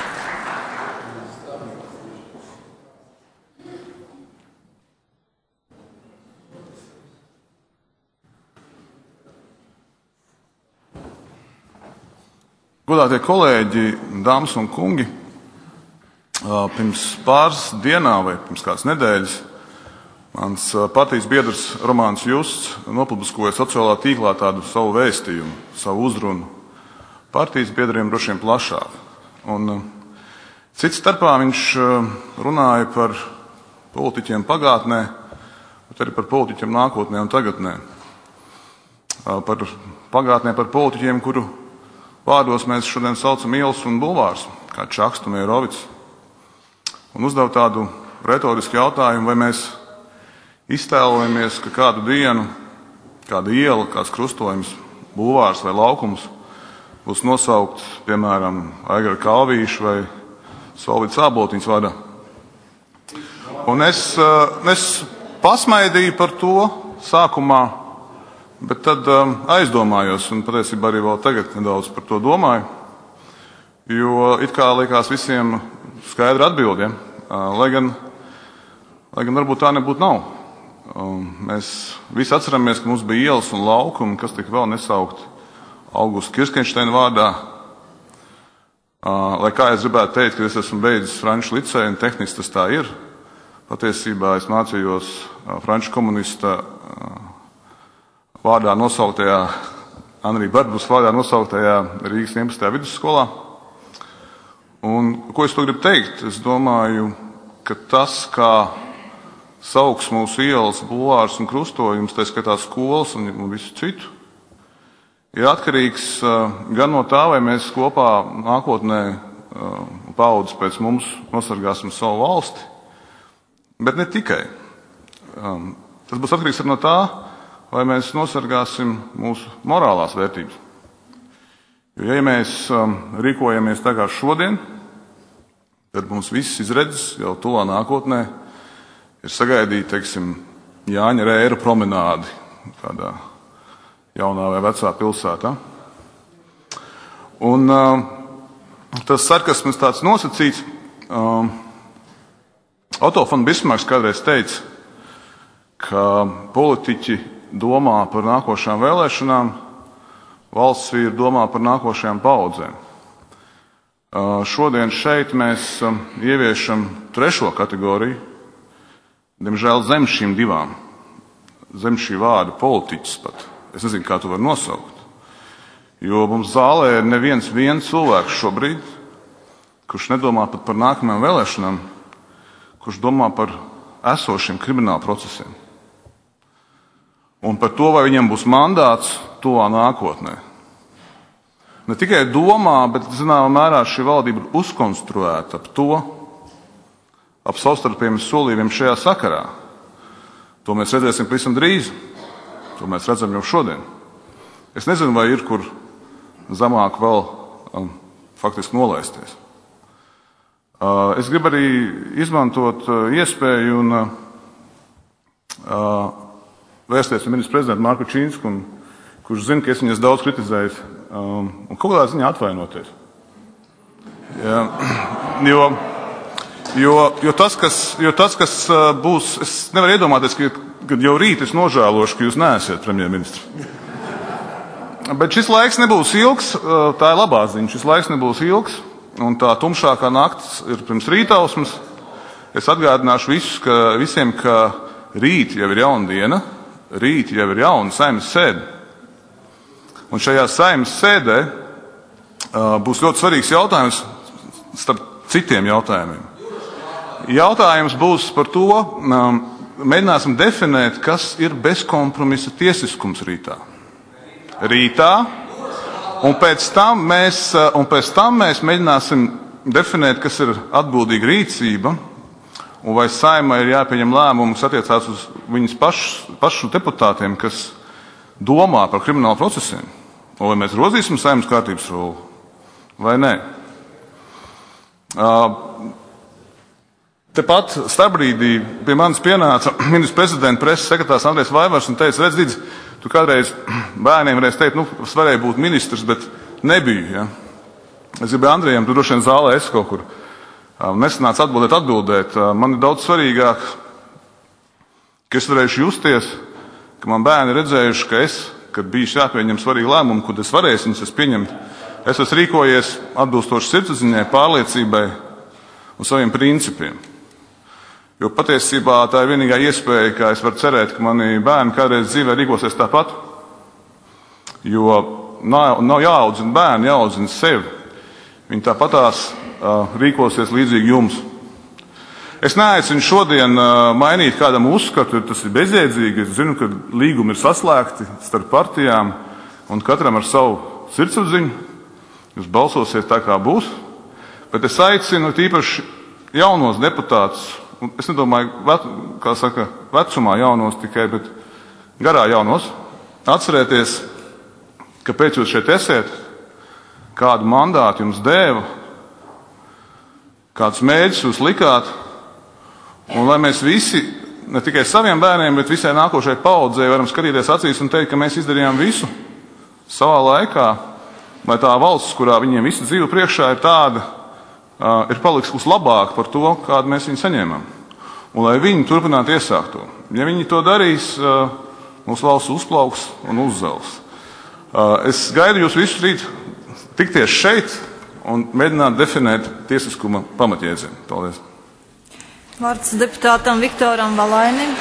Godātie kolēģi, dāmas un kungi, pirms pāris dienām vai pirms kādas nedēļas mans partijas biedrs Romāns Justs nopubliskoja sociālā tīklā tādu savu vēstījumu, savu uzrunu partijas biedriem droši vien plašāk. Un cits starpā viņš runāja par politiķiem pagātnē, bet arī par politiķiem nākotnē un tagadnē. Par pagātnē, par politiķiem, kuru vārdos mēs šodien saucam ielas un bulvārs, kā Čakste un Meirovics, un uzdev tādu retorisku jautājumu, vai mēs iztēlojamies, ka kādu dienu, kāda iela, kāds krustojums, bulvārs vai laukums būs nosaukt, piemēram, Aigara Kalvīša vai Solvidas Āboltiņas vārdā. Un es, es pasmaidīju par to sākumā, bet tad um, aizdomājos, un patiesībā arī vēl tagad nedaudz par to domāju, jo it kā likās visiem skaidra atbildiem, uh, lai gan, lai gan varbūt tā nebūtu nav. Um, mēs visi atceramies, ka mums bija ielas un laukumi, kas tika vēl nesaukt Augusta Kirkenšteina vārdā. Uh, lai kā es gribētu teikt, ka es esmu beidzis franču liceju, un tehniski tas tā ir. Patiesībā es mācījos uh, franču komunista uh, vārdā nosauktajā, Anrī Barbus vārdā nosauktajā Rīgas vienpadsmitajā vidusskolā. Un ko es to gribu teikt? Es domāju, ka tas, kā sauks mūsu ielas, bulvārs un krustojums, tā skatā skolas un, un visu citu, ir atkarīgs uh, gan no tā, vai mēs kopā nākotnē uh, paudzes pēc mums nosargāsim savu valsti, bet ne tikai. Um, tas būs atkarīgs arī no tā, vai mēs nosargāsim mūsu morālās vērtības. Jo, ja mēs um, rīkojamies tā kā šodien, tad mums viss izredzes jau tuvā nākotnē ir sagaidīt, teiksim, Jāņa Rēra promenādi kādā jaunā vai vecā pilsētā. Un um, tas sarkasms tāds nosacīts. Um, Otto von Bismarcks kādreiz teica, ka politiķi domā par nākošām vēlēšanām, valsts vīri domā par nākošajām paudzēm. Šodien šeit mēs ieviešam trešo kategoriju, diemžēl zem šīm divām, zem šī vārda politiķis pat. Es nezinu, kā to var nosaukt, jo mums zālē ir neviens viens cilvēks šobrīd, kurš nedomā pat par nākamajām vēlēšanām, kurš domā par esošiem krimināla procesiem. Un par to, vai viņam būs mandāts tuvā nākotnē. Ne tikai domā, bet zināmā mērā šī valdība ir uzkonstruēta ap to, ap savstarpējiem solījumiem šajā sakarā. To mēs redzēsim pavisam drīz, to mēs redzam jau šodien. Es nezinu, vai ir kur zemāk vēl um, faktiski nolaisties. Uh, es gribu arī izmantot uh, iespēju un uh, uh, vērsties ar ministru prezidentu Marku Čīnsku, kurš zina, ka es viņas daudz kritizēju, um, un kaut kādā ziņā atvainoties. Ja, jo, jo, jo tas, kas, jo tas, kas uh, būs, es nevaru iedomāties, ka, kad jau rīt es nožēlošu, ka jūs neesiet premjerministri. Bet šis laiks nebūs ilgs, uh, tā ir labā ziņa, šis laiks nebūs ilgs, un tā tumšākā nakts ir pirms rītausmas. Es atgādināšu visus, ka, visiem, ka rīt jau ir jauna diena, rīt jau ir jauna Saeimas sēde. Un šajā Saeimas sēdē uh, būs ļoti svarīgs jautājums starp citiem jautājumiem. Jautājums būs par to, um, mēģināsim definēt, kas ir bezkompromisa tiesiskums rītā. Rītā, un pēc tam mēs, uh, un pēc tam mēs mēģināsim definēt, kas ir atbildīga rīcība, un vai Saeimai ir jāpieņem lēmumus attiecās uz viņas pašu, pašu deputātiem, kas domā par kriminālu procesiem. Un vai mēs grozīsim Saeimas kārtības rulli vai nē. Tepat starpbrīdī pie manis pienāca ministrs prezidenta preses sekretārs Andrejs Vaivars un teica, redz, Didzi, tu kādreiz bērniem varēsi teikt, nu, es varēju būt ministrs, bet nebiju. Ja? Es gribēju Andrejam, tu droši vien zālē esi kaut kur. Nesanāca atbildēt, atbildēt. Man ir daudz svarīgāk, ka es varēšu justies, ka man bērni redzējuši, ka es, kad bijis jāpieņem svarīgi lēmumi, kad es varēšu viņus pieņemt, es esmu rīkojies atbilstoši sirdsapziņai, pārliecībai un saviem principiem. Jo patiesībā tā ir vienīgā iespēja, kā es varu cerēt, ka mani bērni kādreiz dzīvē rīkosies tāpat. Jo nav, nav jāaudzina bērni, jāaudzina sevi. Viņi tāpatās uh, rīkosies līdzīgi jums. Es neaicinu šodien uh, mainīt kādam uzskatu, tas ir bezjēdzīgi. Es zinu, ka līgumi ir saslēgti starp partijām un katram ar savu sirdsapziņu. Jūs balsosiet tā, kā būs. Bet es aicinu tīpaši jaunos deputātus, un es nedomāju, vet, kā saka, vecumā jaunos tikai, bet garā jaunos, atcerēties, ka pēc jūs šeit esiet, kādu mandātu jums dēva, kādus mērķus jūs likāt, un lai mēs visi, ne tikai saviem bērniem, bet visai nākošai paudzei varam skatīties acīs un teikt, ka mēs izdarījām visu savā laikā, lai tā valsts, kurā viņiem visu dzīvi priekšā ir tāda, uh, ir palikusi labāk par to, kādu mēs viņu saņēmām. Un lai viņi turpinātu iesākt to. Ja viņi to darīs, uh, mūsu valsts uzplauks un uzzels. Uh, es gaidu jūs visus rīt tikties šeit un mēģināt definēt tiesiskuma pamatjēdzienu. Paldies. Vārds deputātam Viktoram Valainim.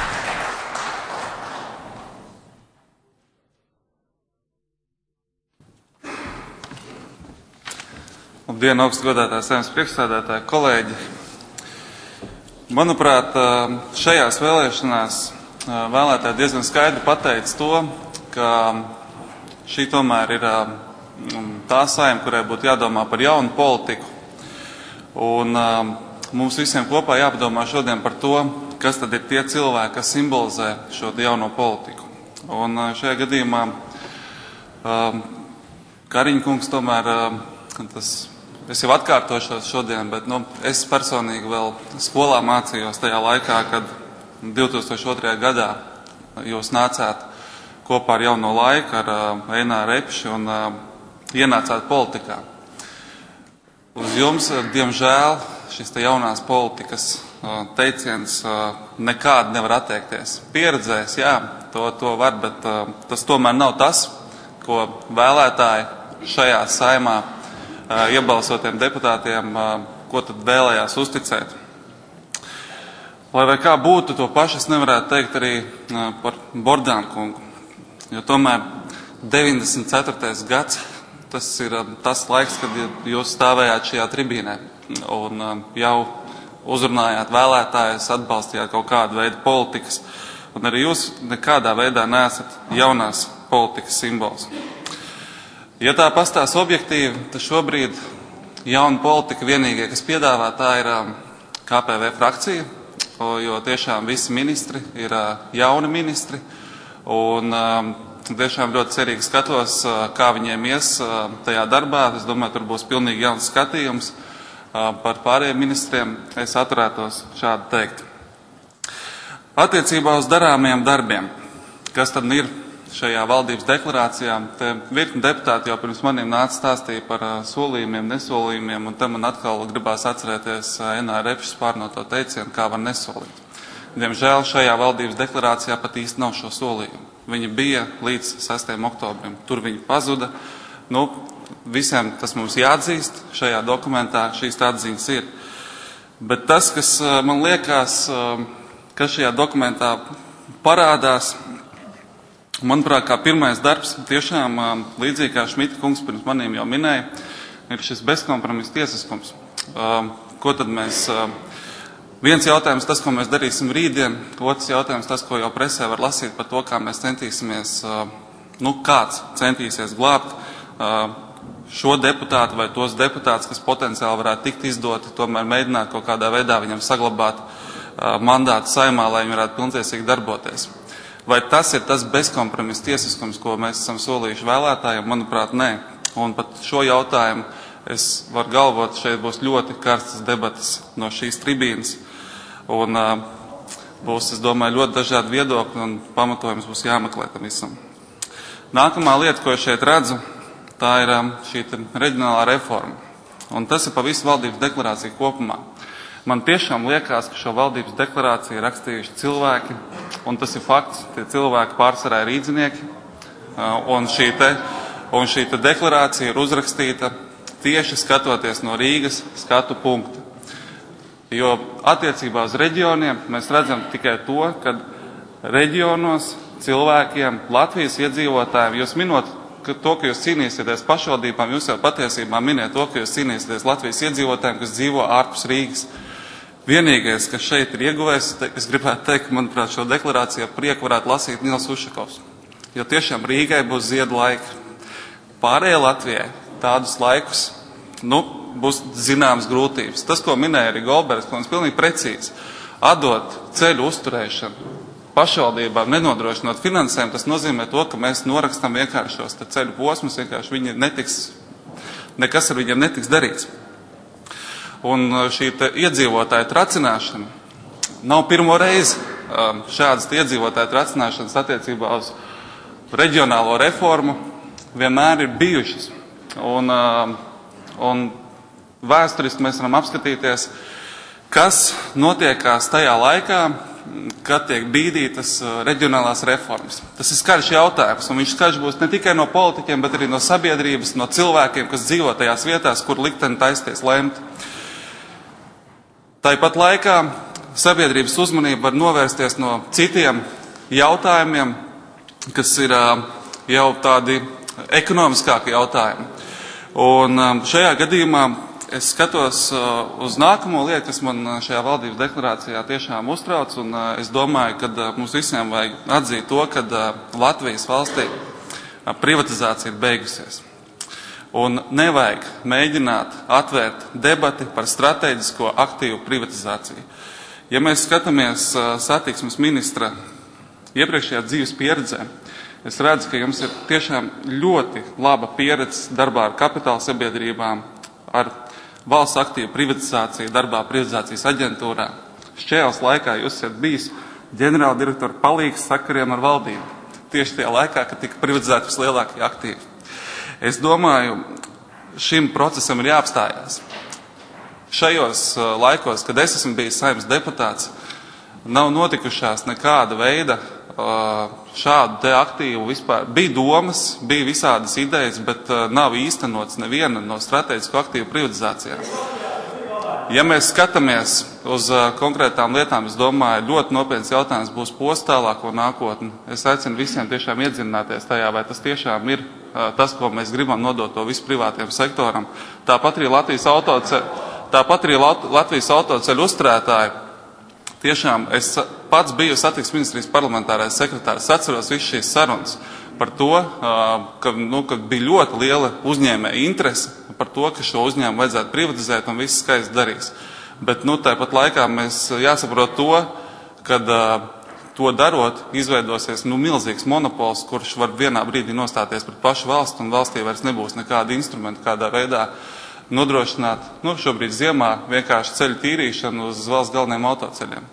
Labdien, augstgodātājs Saeimas priekšsēdētāji, kolēģi. Manuprāt, šajās vēlēšanās vēlētāji diezgan skaidri pateica to, ka šī tomēr ir tā Saeima, kurai būtu jādomā par jaunu politiku. Un mums visiem kopā jāpadomā šodien par to, kas tad ir tie cilvēki, kas simbolizē šo jauno politiku. Un šajā gadījumā Kariņa kungs tomēr, tas, es jau atkārtošos šodien, bet nu, es personīgi vēl skolā mācījos tajā laikā, kad divi tūkstoši otrajā gadā jūs nācāt kopā ar Jauno laiku, ar Eināru Repši un ienācāt politikā. Uz jums, diemžēl, šis te jaunās politikas teiciens nekādi nevar atteikties. Pieredzēs, jā, to, to var, bet tas tomēr nav tas, ko vēlētāji šajā Saeimā iebalsotiem deputātiem, ko tad vēlējās uzticēt. Lai vai kā būtu, to pašu es nevarētu teikt arī par Bordānu kungu, jo tomēr deviņdesmit ceturtais gads, tas ir tas laiks, kad jūs stāvējāt šajā tribīnē un jau uzrunājāt vēlētājus, atbalstījāt kaut kādu veidu politikas, un arī jūs nekādā veidā neesat jaunās politikas simbols. Ja tā pastāst objektīvi, tad šobrīd jauna politika vienīgie, kas piedāvā, tā ir K P V frakcija, jo tiešām visi ministri ir jauni ministri, un tiešām ļoti cerīgi skatos, kā viņiem ies tajā darbā. Es domāju, tur būs pilnīgi jauns skatījums. Par pārējiem ministriem es atturētos šādi teikt. Attiecībā uz darāmajiem darbiem, kas tad ir šajā valdības deklarācijā, te virkni deputāti jau pirms maniem nāca stāstīja par solījumiem, nesolījumiem, un te man atkal gribās atcerēties Eināra Repšas pārnoto teicienu, kā var nesolīt. Diemžēl šajā valdības deklarācijā pat īsti nav šo solījumu. Viņi bija līdz sastajam oktobrim. Tur viņi pazuda. Nu, visiem tas mums jāatzīst šajā dokumentā, šīs atziņas ir. Bet tas, kas man liekas kas šajā dokumentā parādās. Manuprāt, kā pirmais darbs, tiešām līdzīgi kā Šmita kungs pirms maniem jau minēja, ir šis bezkompromiss tiesiskums. Ko tad mēs, viens jautājums tas, ko mēs darīsim rītdien, otrs jautājums tas, ko jau presē var lasīt par to, kā mēs centīsimies, nu kāds centīsies glābt šo deputātu vai tos deputātus, kas potenciāli varētu tikt izdoti, tomēr mēģināt kaut kādā veidā viņam saglabāt mandātu saimā, lai viņi varētu pilntiesīgi darboties. Vai tas ir tas bezkompromiss tiesiskums, ko mēs esam solījuši vēlētājiem? Manuprāt, nē. Un pat šo jautājumu es varu galvot, šeit būs ļoti karstas debatas no šīs tribīnas. Un uh, būs, es domāju, ļoti dažādi viedokļi un pamatojums būs jāmeklē tam visam. Nākamā lieta, ko es šeit redzu, tā ir um, šī reģionālā reforma. Un tas ir pa visu valdības deklarāciju kopumā. Man tiešām liekas, ka šo valdības deklarāciju ir rakstījuši cilvēki, un tas ir fakts, tie cilvēki pārsvarā ir rīdzinieki, un šī te, un šī te deklarācija ir uzrakstīta tieši skatoties no Rīgas skatu punkta. Jo attiecībā uz reģioniem mēs redzam tikai to, ka reģionos cilvēkiem, Latvijas iedzīvotājiem, jūs minot ka to, ka jūs cīnīsieties pašvaldībām, jūs jau patiesībā miniet to, ka jūs cīnīsieties Latvijas iedzīvotājiem, kas dzīvo ārpus Rīgas. Vienīgais, kas šeit ir ieguvējis, es gribētu teikt, ka, manuprāt, šo deklarāciju prieku varētu lasīt Nils Ušakovs. Jo tiešām Rīgai būs ziedu laiki. Pārējai Latvijai tādus laikus, nu, būs zināmas grūtības. Tas, ko minēja arī Golbergs, ko mums pilnīgi precīzi, atdot ceļu uzturēšanu pašvaldībām, nenodrošinot finansējumu, tas nozīmē to, ka mēs norakstam vienkārši šos ceļu posmus, vienkārši viņi netiks, nekas ar viņiem netiks darīts. Un šī iedzīvotāja tracināšana nav pirmo reizi. Šādas iedzīvotāja tracināšanas attiecībā uz reģionālo reformu vienmēr ir bijušas. Un, un vēsturiski mēs varam apskatīties, kas notiekās tajā laikā, kad tiek bīdītas reģionālās reformas. Tas ir skaļš jautājums, un viņš skaļš būs ne tikai no politiķiem, bet arī no sabiedrības, no cilvēkiem, kas dzīvo tajās vietās, kur likteni taisties lemt. Tāpat laikā sabiedrības uzmanība var novērsties no citiem jautājumiem, kas ir jau tādi ekonomiskāki jautājumi. Un šajā gadījumā es skatos uz nākamo lietu, kas man šajā valdības deklarācijā tiešām uztrauc, un es domāju, ka mums visiem vajag atzīt to, ka Latvijas valstī privatizācija ir beigusies. Un nevajag mēģināt atvērt debati par strateģisko aktīvu privatizāciju. Ja mēs skatāmies satiksmes ministra iepriekšējā dzīves pieredzē, es redzu, ka jums ir tiešām ļoti laba pieredze darbā ar kapitāla sabiedrībām, ar valsts aktīvu privatizāciju, darbā privatizācijas aģentūrā. Šķēles laikā jūs esat bijis ģenerāla direktora palīgs sakariem ar valdību. Tieši tajā laikā, kad tika privatizēti vislielākie aktīvi. Es domāju, šim procesam ir jāapstājās. Šajos laikos, kad es esmu bijis Saeimas deputāts, nav notikušās nekāda veida šādu te aktīvu vispār. Bija domas, bija visādas idejas, bet nav īstenots neviena no strateģisko aktīvu privatizācijām. Ja mēs skatāmies uz konkrētām lietām, es domāju, ļoti nopietns jautājums būs postālāko nākotni. Es aicinu visiem tiešām iedzināties tajā, vai tas tiešām ir tas, ko mēs gribam nodot to visu privātiem sektoram. Tāpat arī Latvijas autoceļu, tāpat arī Latvijas autoceļu uzturētāji. Tiešām es pats biju satiksmes ministrijas parlamentārais sekretārs, atceros visu šīs sarunas par to, ka, nu, ka bija ļoti liela uzņēmēja interese par to, ka šo uzņēmumu vajadzētu privatizēt un viss skaisti darīs. Bet nu, tāpat laikā mēs jāsaprot to, kad to darot, izveidosies nu, milzīgs monopols, kurš var vienā brīdī nostāties pret pašu valstu, un valstī vairs nebūs nekāda instrumenta, kādā veidā nodrošināt, nu, šobrīd ziemā vienkārši ceļu tīrīšanu uz valsts galvenajiem autoceļiem.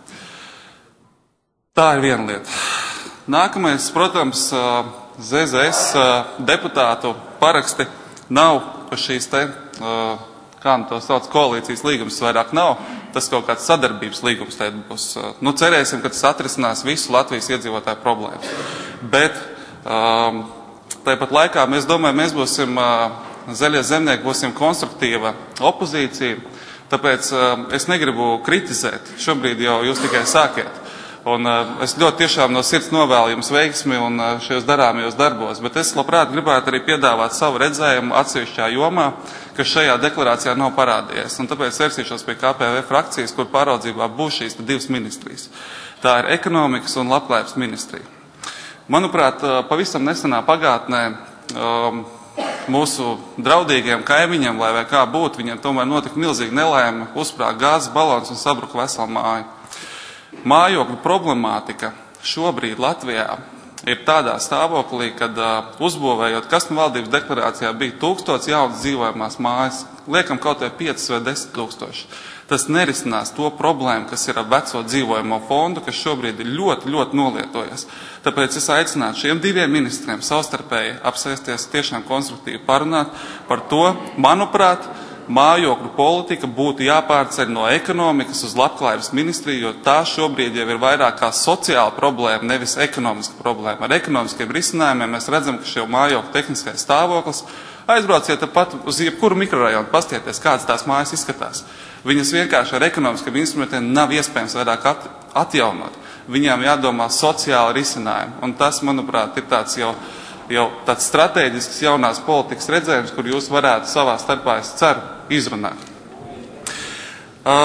Tā ir viena lieta. Nākamais, protams, Z Z S deputātu paraksti nav par šīs te, kā nu to sauc, koalīcijas līgums vairāk nav. Tas kaut kāds sadarbības līgums te būs. Nu, cerēsim, ka tas atrisinās visu Latvijas iedzīvotāju problēmas. Bet um, tāpat laikā mēs domājam, mēs būsim, uh, zaļie zemnieki, būsim konstruktīva opozīcija. Tāpēc uh, es negribu kritizēt. Šobrīd jau jūs tikai sākiet. Un uh, es ļoti tiešām no sirds novēlu jums veiksmi un uh, šajos darāmajos darbos, bet es labprāt gribētu arī piedāvāt savu redzējumu atsevišķā jomā, kas šajā deklarācijā nav parādījies. Un tāpēc vērsīšos pie K P V frakcijas, kur pāraudzībā būs šīs divas ministrijas. Tā ir ekonomikas un labklājības ministrija. Manuprāt, uh, pavisam nesenā pagātnē um, mūsu draudīgiem kaimiņiem, lai vai kā būtu, viņiem tomēr notika milzīga nelaime, uzsprāga gāzes balons un sabruka vesela māja. Mājokļu problemātika šobrīd Latvijā ir tādā stāvoklī, kad uh, uzbūvējot Kasmu valdības deklarācijā bija tūkstots jaunas dzīvojamās mājas, liekam kaut vai piecas vai desmit tūkstoši. Tas nerisinās to problēmu, kas ir ar veco dzīvojamo fondu, kas šobrīd ir ļoti, ļoti nolietojies. Tāpēc es aicinātu šiem diviem ministriem savstarpēji apsēsties, tiešām konstruktīvi parunāt par to, manuprāt, mājokļu politika būtu jāpārceļ no ekonomikas uz labklājības ministriju, jo tā šobrīd jau ir vairāk kā sociāla problēma, nevis ekonomiska problēma. Ar ekonomiskiem risinājumiem mēs redzam, ka šie mājokļu tehniskais stāvoklis, aizbrauciet pat uz jebkuru mikrorajonu, pastieties, kādas tās mājas izskatās. Viņas vienkārši ar ekonomiskiem instrumentiem nav iespējams vairāk at, atjaunot. Viņām jādomā sociāli risinājumi, un tas, manuprāt, ir tāds jau jau tāds strateģisks jaunās politikas redzējums, kur jūs varētu savā starpā, es ceru, izrunāt. Uh,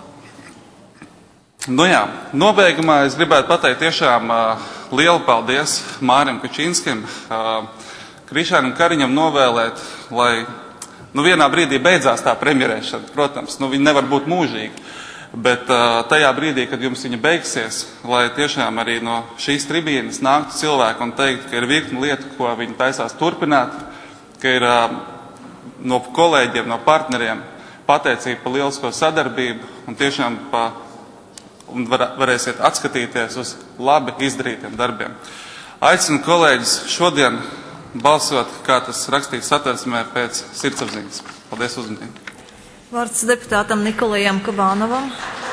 nu jā, nobeigumā es gribētu pateikt tiešām uh, lielu paldies Mārim Kučinskim, uh, Krišānam Kariņam novēlēt, lai nu, vienā brīdī beidzās tā premjerēšana. Protams, nu, viņi nevar būt mūžīgi. Bet uh, tajā brīdī, kad jums viņa beigsies, lai tiešām arī no šīs tribīnes nāktu cilvēki un teikt, ka ir virkni lietu, ko viņi taisās turpināt, ka ir uh, no kolēģiem, no partneriem pateicība par lielisko sadarbību un tiešām pa, un var, varēsiet atskatīties uz labi izdarītiem darbiem. Aicinu kolēģis šodien balsot, kā tas rakstīts satversmē pēc sirdsapziņas. Paldies uzmanību. Vārds deputātam Nikolajam Kabānovam.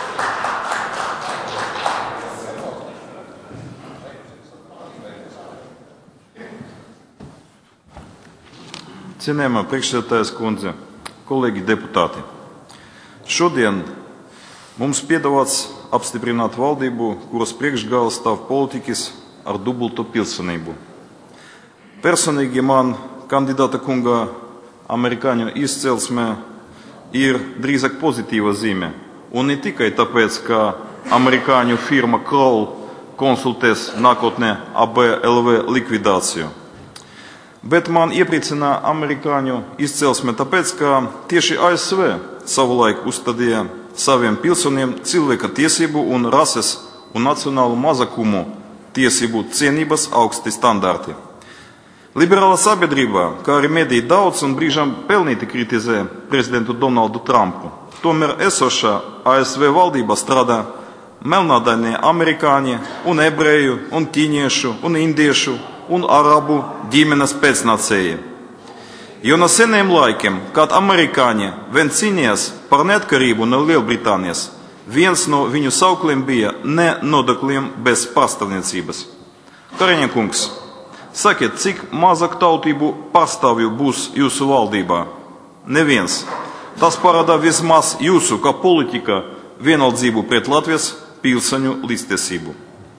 Cienējamā priekšsēdētājas kundze, kolēģi deputāti. Šodien mums piedāvāts apstiprināt valdību, kuras priekšgalā stāv politikas ar dubultu pilsonību. Personīgi man kandidāta kunga amerikāņu izcelsmē ir drīzāk pozitīva zīme. Un ne tikai tāpēc, ka amerikāņu firma Kroll konsultēs nākotnē A B L V likvidāciju. Bet man iepriecina amerikāņu izcelsme tāpēc, ka tieši A S V savulaik uzstādīja saviem pilsoniem cilvēka tiesību un rases un nacionālu mazakumu tiesību cienības augsti standarti. Liberāla sabiedrība, kā arī mediji daudz un brīžam pelnīti kritizē prezidentu Donaldu Trumpu. Tomēr esošā A S V valdība strādā melnādainie amerikāņi un ebreju un ķīniešu un indiešu un arabu ģimenes pēcnācēji. Jo no seniem laikiem, kad amerikāņi vien cīnījās par neatkarību no Lielbritānijas, viens no viņu saukliem bija ne nodokļiem bez pārstāvniecības. Kariņa kungs, sakiet, cik mazāk tautību pārstāvju būs jūsu valdībā? Neviens. Tas parāda vismaz jūsu, kā politika, vienaldzību pret Latvijas pilsoņu līdztiesību.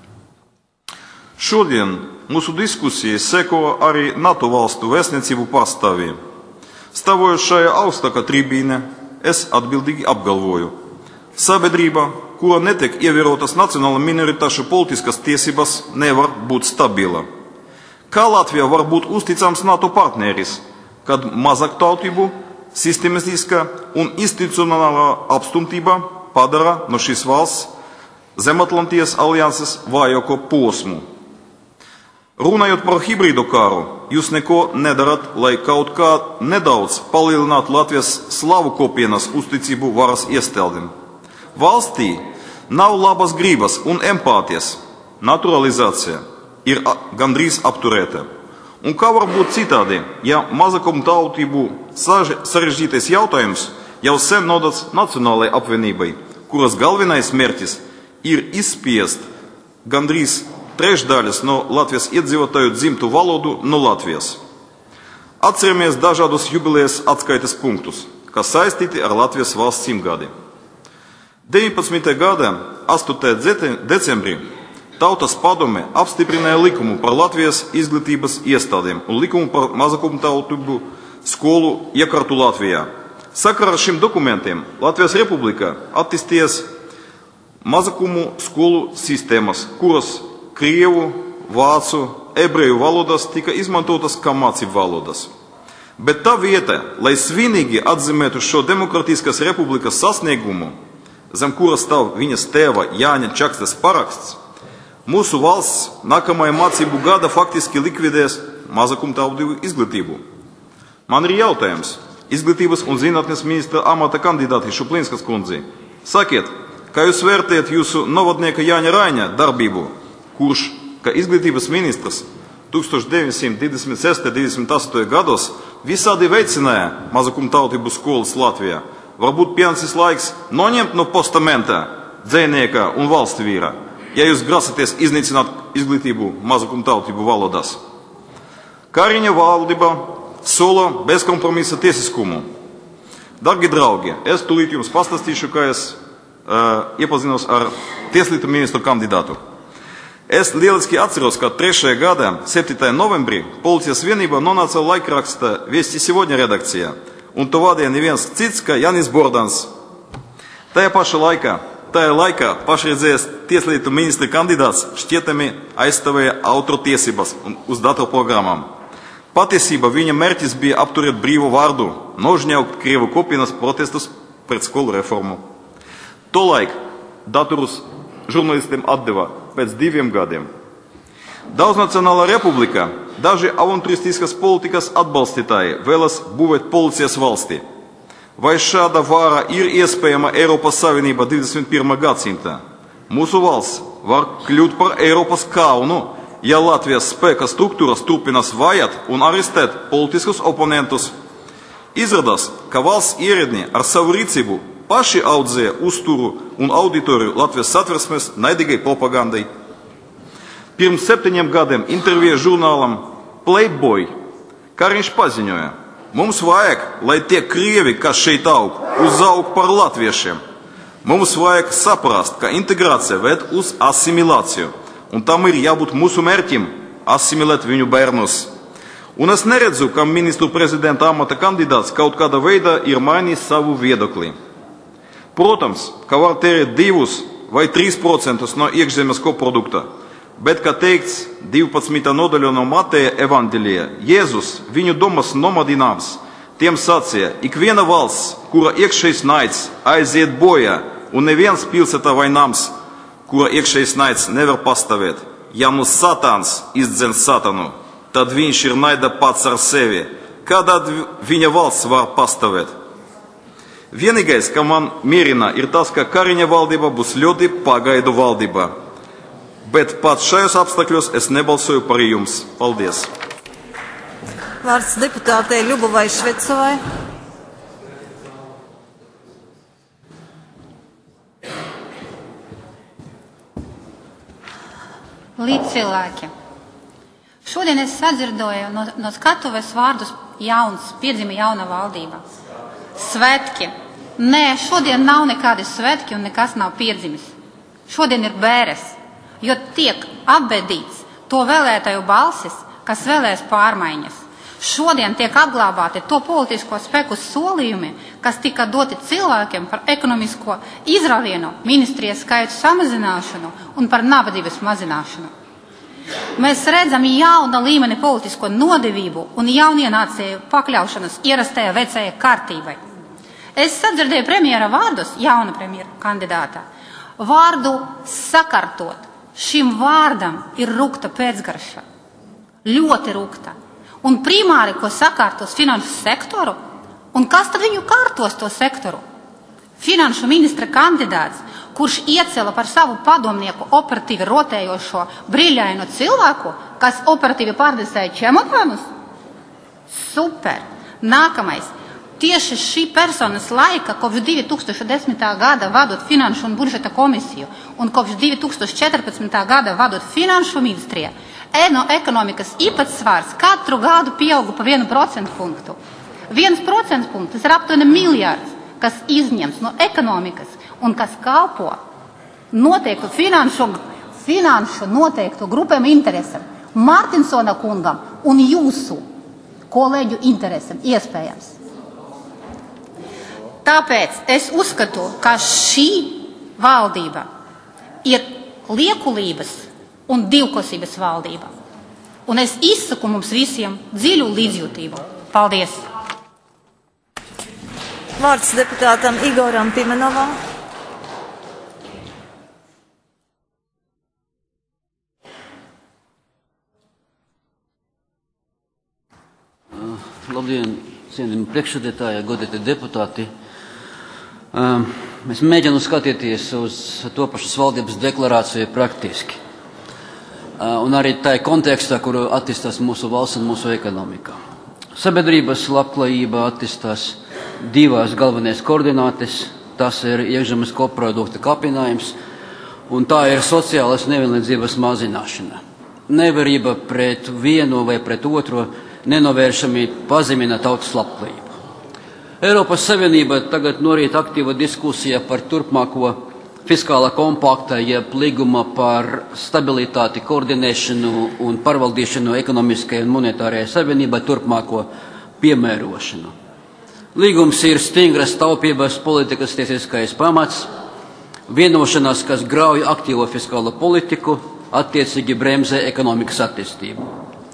Šodien mūsu diskusijai seko arī NATO valstu vēstniecību pārstāvji. Stāvojot šajā augstākā tribīne, es atbildīgi apgalvoju. Sabiedrība, kura netiek ievērotas nacionāla minoritāšu politiskas tiesības, nevar būt stabila. Kā Latvija var būt uzticams NATO partneris, kad mazāk tautību, sistematiska un institucionālā apstumtība padara no šīs valsts Zematlantijas alianses vājāko posmu? Runājot par hibrīdu karu, jūs neko nedarat, lai kaut kā nedaudz palielinātu Latvijas slavu kopienas uzticību varas iestādēm. Valstī nav labas gribas un empātijas. Naturalizācija ir gandrīz apturēta. Un kā var būt citādi, ja mazākumu tautību sarežģītais jautājums jau sen nodots Nacionālajai apvienībai, kuras galvenais mērķis ir izspiest gandrīz trešdaļas no Latvijas iedzīvotāju dzimtu valodu no Latvijas. Atceramies dažādus jubilejas atskaites punktus, kas saistīti ar Latvijas valsts simtgadi. deviņpadsmitajā gada astotajā decembrī Tautas padome apstiprināja likumu par Latvijas izglītības iestādēm un likumu par mazākumtautību skolu iekārtu Latvijā. Sakarā ar šiem dokumentiem Latvijas Republika attīstījās mazākumu skolu sistēmas, kuras krievu, vācu, ebreju valodas tika izmantotas kā mācību valodas. Bet tā vieta, lai svinīgi atzīmētu šo Demokratiskās republikas sasniegumu, zem kuras stāv viņas tēva Jāņa Čakstes paraksts, mūsu valsts nākamajā mācību gada faktiski likvidēs mazākumtautību izglītību. Man ir jautājums izglītības un zinātnes ministra amata kandidāti Šuplinskas kundzei. Sakiet, kā jūs vērtējat jūsu novadnieka Jāņa Raiņa darbību, kurš, kā izglītības ministrs tūkstoš deviņsimt divdesmit sestajā un divdesmit astotajā gados visādi veicināja mazākumtautību skolas Latvijā? Varbūt pienācis laiks noņemt no postamenta dzejnieka un valsts vīra, ja jūs grasaties iznīcināt izglītību mazākumtautību valodās. Kariņa valdība sola bezkompromisa tiesiskumu. Dargi draugi, es tūlīt jums pastāstīšu, kā es uh, iepazinos ar tieslietu ministru kandidātu. Es lieliski atceros, ka trešajā gadā, septītajā novembrī, policijas vienība nonāca laikraksta Vesti Сегодня redakcijā, un to vadīja neviens cits, kā Janis Bordans. Tajā pašā laikā, tajā laikā pašreizējais tieslietu ministra kandidāts šķietami aizstāvēja autortiesības uz datorprogrammām. Patiesībā viņa mērķis bija apturēt brīvu vārdu, nožņaukt krievu kopienas protestus pret skolu reformu. Tolaik datorus žurnālistiem atdeva pēc diviem gadiem. Daudznacionālā republika, daži avantūristiskas politikas atbalstītāji vēlas būvēt policijas valsti. Vai šāda vara ir iespējama Eiropas Savienībā divdesmit pirmā gadsimtā? Mūsu valsts var kļūt par Eiropas kaunu, ja Latvijas spēka struktūras turpinās vajāt un arestēt politiskus oponentus. Izrādās, ka valsts ierēdņi ar savu rīcību paši audzēja uzturu un auditoriju Latvijas Satversmes naidīgai propagandai. Pirms septiņiem gadiem intervijā žurnālam Playboy Kariņš paziņoja: mums vajag, lai tie krievi, kas šeit aug, uzaug par latviešiem. Mums vajag saprast, ka integrācija ved uz asimilāciju, un tam ir jābūt mūsu mērķim – asimilēt viņu bērnus. Un es neredzu, ka ministru prezidenta amata kandidāts kaut kādā veidā ir mainījis savu viedokli. Protams, ka var tērēt divus vai trīs procentus no iekšzemes koprodukta, bet, kā teikts divpadsmitā nodaļā no Mateja evanģelijā, Jēzus viņu domas nomadināms tiem sacīja: ik viena valsts, kura iekšējs naids aiziet bojā, un neviens pilsētā vai nams, kura iekšējs naids nevar pastāvēt. Ja nu Satāns izdzen Satanu, tad viņš ir naida pats ar sevi. Kādā viņa valsts var pastāvēt? Vienīgais, ka man mierina, ir tas, ka Kariņa valdība būs ļoti pagaidu valdība. Bet pat šajos apstākļos es nebalsoju par jums. Paldies! Vārds deputātei Ļubovai Švecovai. Līdzcilvēki. Šodien es sadzirdēju no, no skatuves vārdus jauns, piedzima jauna valdība. Svētki. Nē, šodien nav nekādi svētki un nekas nav piedzimis. Šodien ir bēres, jo tiek apbedīts to vēlētāju balsis, kas vēlēs pārmaiņas. Šodien tiek apglābāti to politisko spēku solījumi, kas tika doti cilvēkiem par ekonomisko izrāvienu, ministrijas skaitu samazināšanu un par nabadzības mazināšanu. Mēs redzam jauna līmeni politisko nodevību un jaunienācēju pakļaušanos ierastajā vecajā kārtībai. Es sadzirdēju premjera vārdus, jauna premjera kandidātā, vārdu sakārtot. Šim vārdam ir rukta pēcgarša, ļoti rukta. Un primāri, ko sakārtos finanšu sektoru, un kas tad viņu kārtos to sektoru? Finanšu ministra kandidāts, kurš iecela par savu padomnieku operatīvi rotējošo brīļaino cilvēku, kas operatīvi pārdesēja čemodānus? Super! Nākamais. Tieši šī personas laika, kopš divi tūkstoši desmitā gada vadot Finanšu un budžeta komisiju un kopš divi tūkstoši četrpadsmitā gada vadot Finanšu ministriju, ēno ekonomikas īpatsvars katru gadu pieauga pa vienu procentu punktu. Viens procentu punkts ir aptuveni miljards, kas izņems no ekonomikas un kas kalpo noteiktu finanšu, finanšu noteiktu grupēm interesam, Martinsona kungam un jūsu kolēģu interesam iespējams. Tāpēc es uzskatu, ka šī valdība ir liekulības un divkosības valdība. Un es izsaku mums visiem dziļu līdzjūtību. Paldies! Vārds deputātam Igoram Pimenovam. Labdien, cienījami priekšsēdētāji, godātie deputāti. Um, mēs mēģinām skatīties uz to pašas valdības deklarāciju praktiski. Uh, un arī tā kontekstā, kur attīstās mūsu valsts un mūsu ekonomika. Sabiedrības labklājība attīstās divās galvenās koordinātes. Tas ir iekšzemes koprodukta kāpinājums, un tā ir sociālas nevienlīdzības mazināšana. Nevarība pret vienu vai pret otru nenovēršami pazemina tautas labklājību. Eiropas Savienība tagad norīt aktīva diskusija par turpmāko fiskālā kompakta, jeb līguma par stabilitāti, koordinēšanu un pārvaldīšanu ekonomiskajai un monetārajai savienībai turpmāko piemērošanu. Līgums ir stingras taupības politikas tiesiskais pamats, vienošanās, kas grauj aktīvo fiskālo politiku, attiecīgi bremzē ekonomikas attīstību.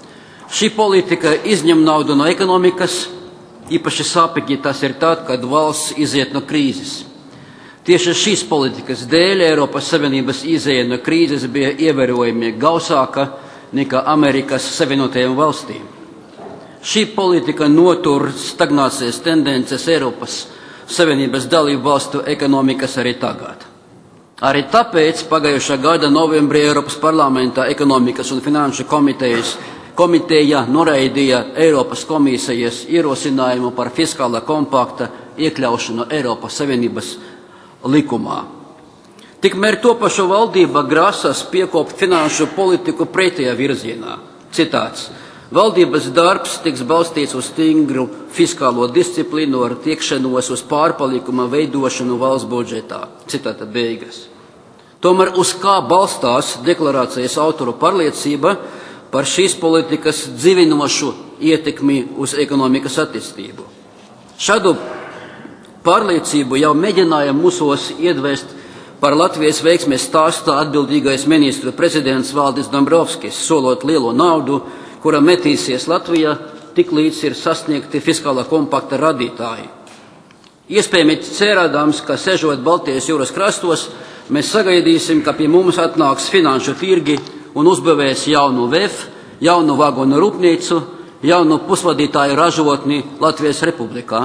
Šī politika izņem naudu no ekonomikas, īpaši sāpīgi tas ir tad, kad valsts iziet no krīzes. Tieši šīs politikas dēļ Eiropas Savienības izēja no krīzes bija ievērojami gausāka nekā Amerikas Savienotajām valstīm. Šī politika notur stagnācijas tendences Eiropas Savienības dalību valstu ekonomikas arī tagad. Arī tāpēc pagājušā gada novembrī Eiropas parlamentā ekonomikas un finanšu komitejas Komiteja noraidīja Eiropas komisijas ierosinājumu par fiskālā kompakta iekļaušanu Eiropas Savienības likumā. Tikmēr to pašu valdība grasās piekopt finanšu politiku pretējā virzienā. Citāts. Valdības darbs tiks balstīts uz stingru fiskālo disciplīnu ar tiekšanos uz pārpalikuma veidošanu valsts budžetā. Citāta beigas. Tomēr uz kā balstās deklarācijas autoru pārliecība par šīs politikas dzīvinošu ietekmi uz ekonomikas attīstību. Šādu pārliecību jau mēģināja mūsos iedvest par Latvijas veiksmes stāstā atbildīgais ministru prezidents Valdis Dombrovskis, solot lielo naudu, kura metīsies Latvijā, tik līdz ir sasniegti fiskālā kompakta radītāji. Iespējami cerādams, ka sežot Baltijas jūras krastos, mēs sagaidīsim, ka pie mums atnāks finanšu tirgi un uzbūvēs jaunu V E F, jaunu vagonu rūpnīcu, jaunu pusvadītāju ražotni Latvijas Republikā.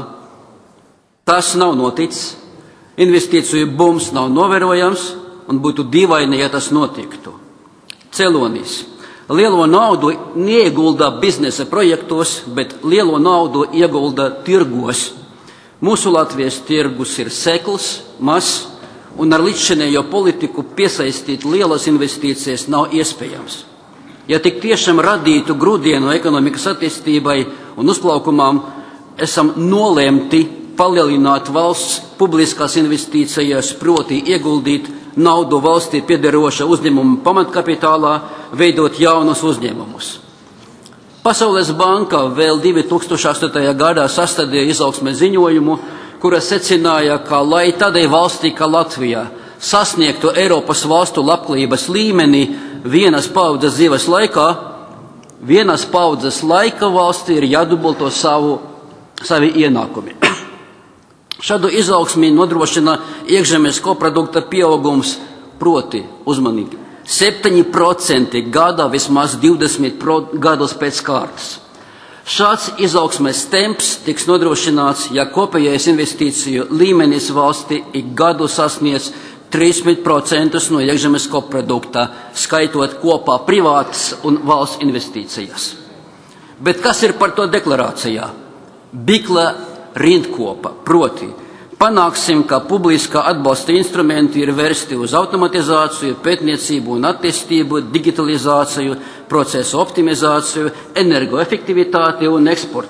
Tas nav noticis, investīciju bums nav novērojams un būtu dīvaini, ja tas notiktu. Celonis. Lielo naudu neiegulda biznesa projektos, bet lielo naudu iegulda tirgos. Mūsu Latvijas tirgus ir sekls, mazs, un ar līdzšinējo politiku piesaistīt lielas investīcijas nav iespējams. Ja tik tiešām radītu grūdienu ekonomikas attīstībai un uzplaukumam, esam nolēmti palielināt valsts publiskās investīcijas, proti ieguldīt naudu valstī piederoša uzņēmuma pamatkapitālā, veidot jaunus uzņēmumus. Pasaules banka vēl divi tūkstoši astotajā gadā sastādīja izaugsmes ziņojumu, kura secināja, ka lai tādai valstī kā Latvijā sasniegtu Eiropas valstu labklājības līmeni vienas paudzes dzīves laikā, vienas paudzes laika valstī ir jādubulto savu, savi ienākumi. Šādu izaugsmi nodrošina iekšzemes koprodukta pieaugums, proti uzmanīgi. septiņi procenti gadā vismaz divdesmit gadus pēc kārtas. Šāds izaugsmes temps tiks nodrošināts, ja kopējais investīciju līmenis valstī ik gadu sasniedz trīsdesmit procentus no iekšzemes koprodukta, skaitot kopā privātas un valsts investīcijas. Bet kas ir par to deklarācijā? Bikla rindkopa, proti panāksim, ka publiskā atbalsta instrumenti ir vērsti uz automatizāciju, pētniecību un attīstību, digitalizāciju, procesu optimizāciju, energoefektivitāti un eksportu.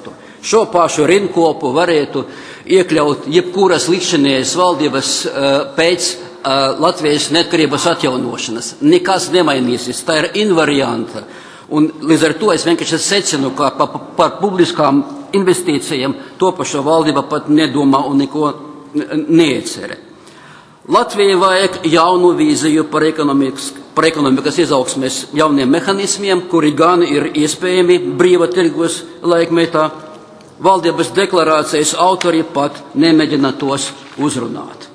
šo pašu rinkopu varētu iekļaut jebkuras līdzinējās valdības pēc Latvijas neatkarības atjaunošanas. Nekas nemainīsies, tā ir invarianta. Un līdz ar to es vienkārši secinu, ka par, par publiskām investīcijām to pašu valdība pat nedomā un neko neiecerē. Latvijai vajag jaunu vīziju par ekonomikas, par ekonomikas izaugsmes jauniem mehānismiem, kuri gan ir iespējami brīva tirgus laikmetā. Valdības deklarācijas autori pat nemēģina tos uzrunāt.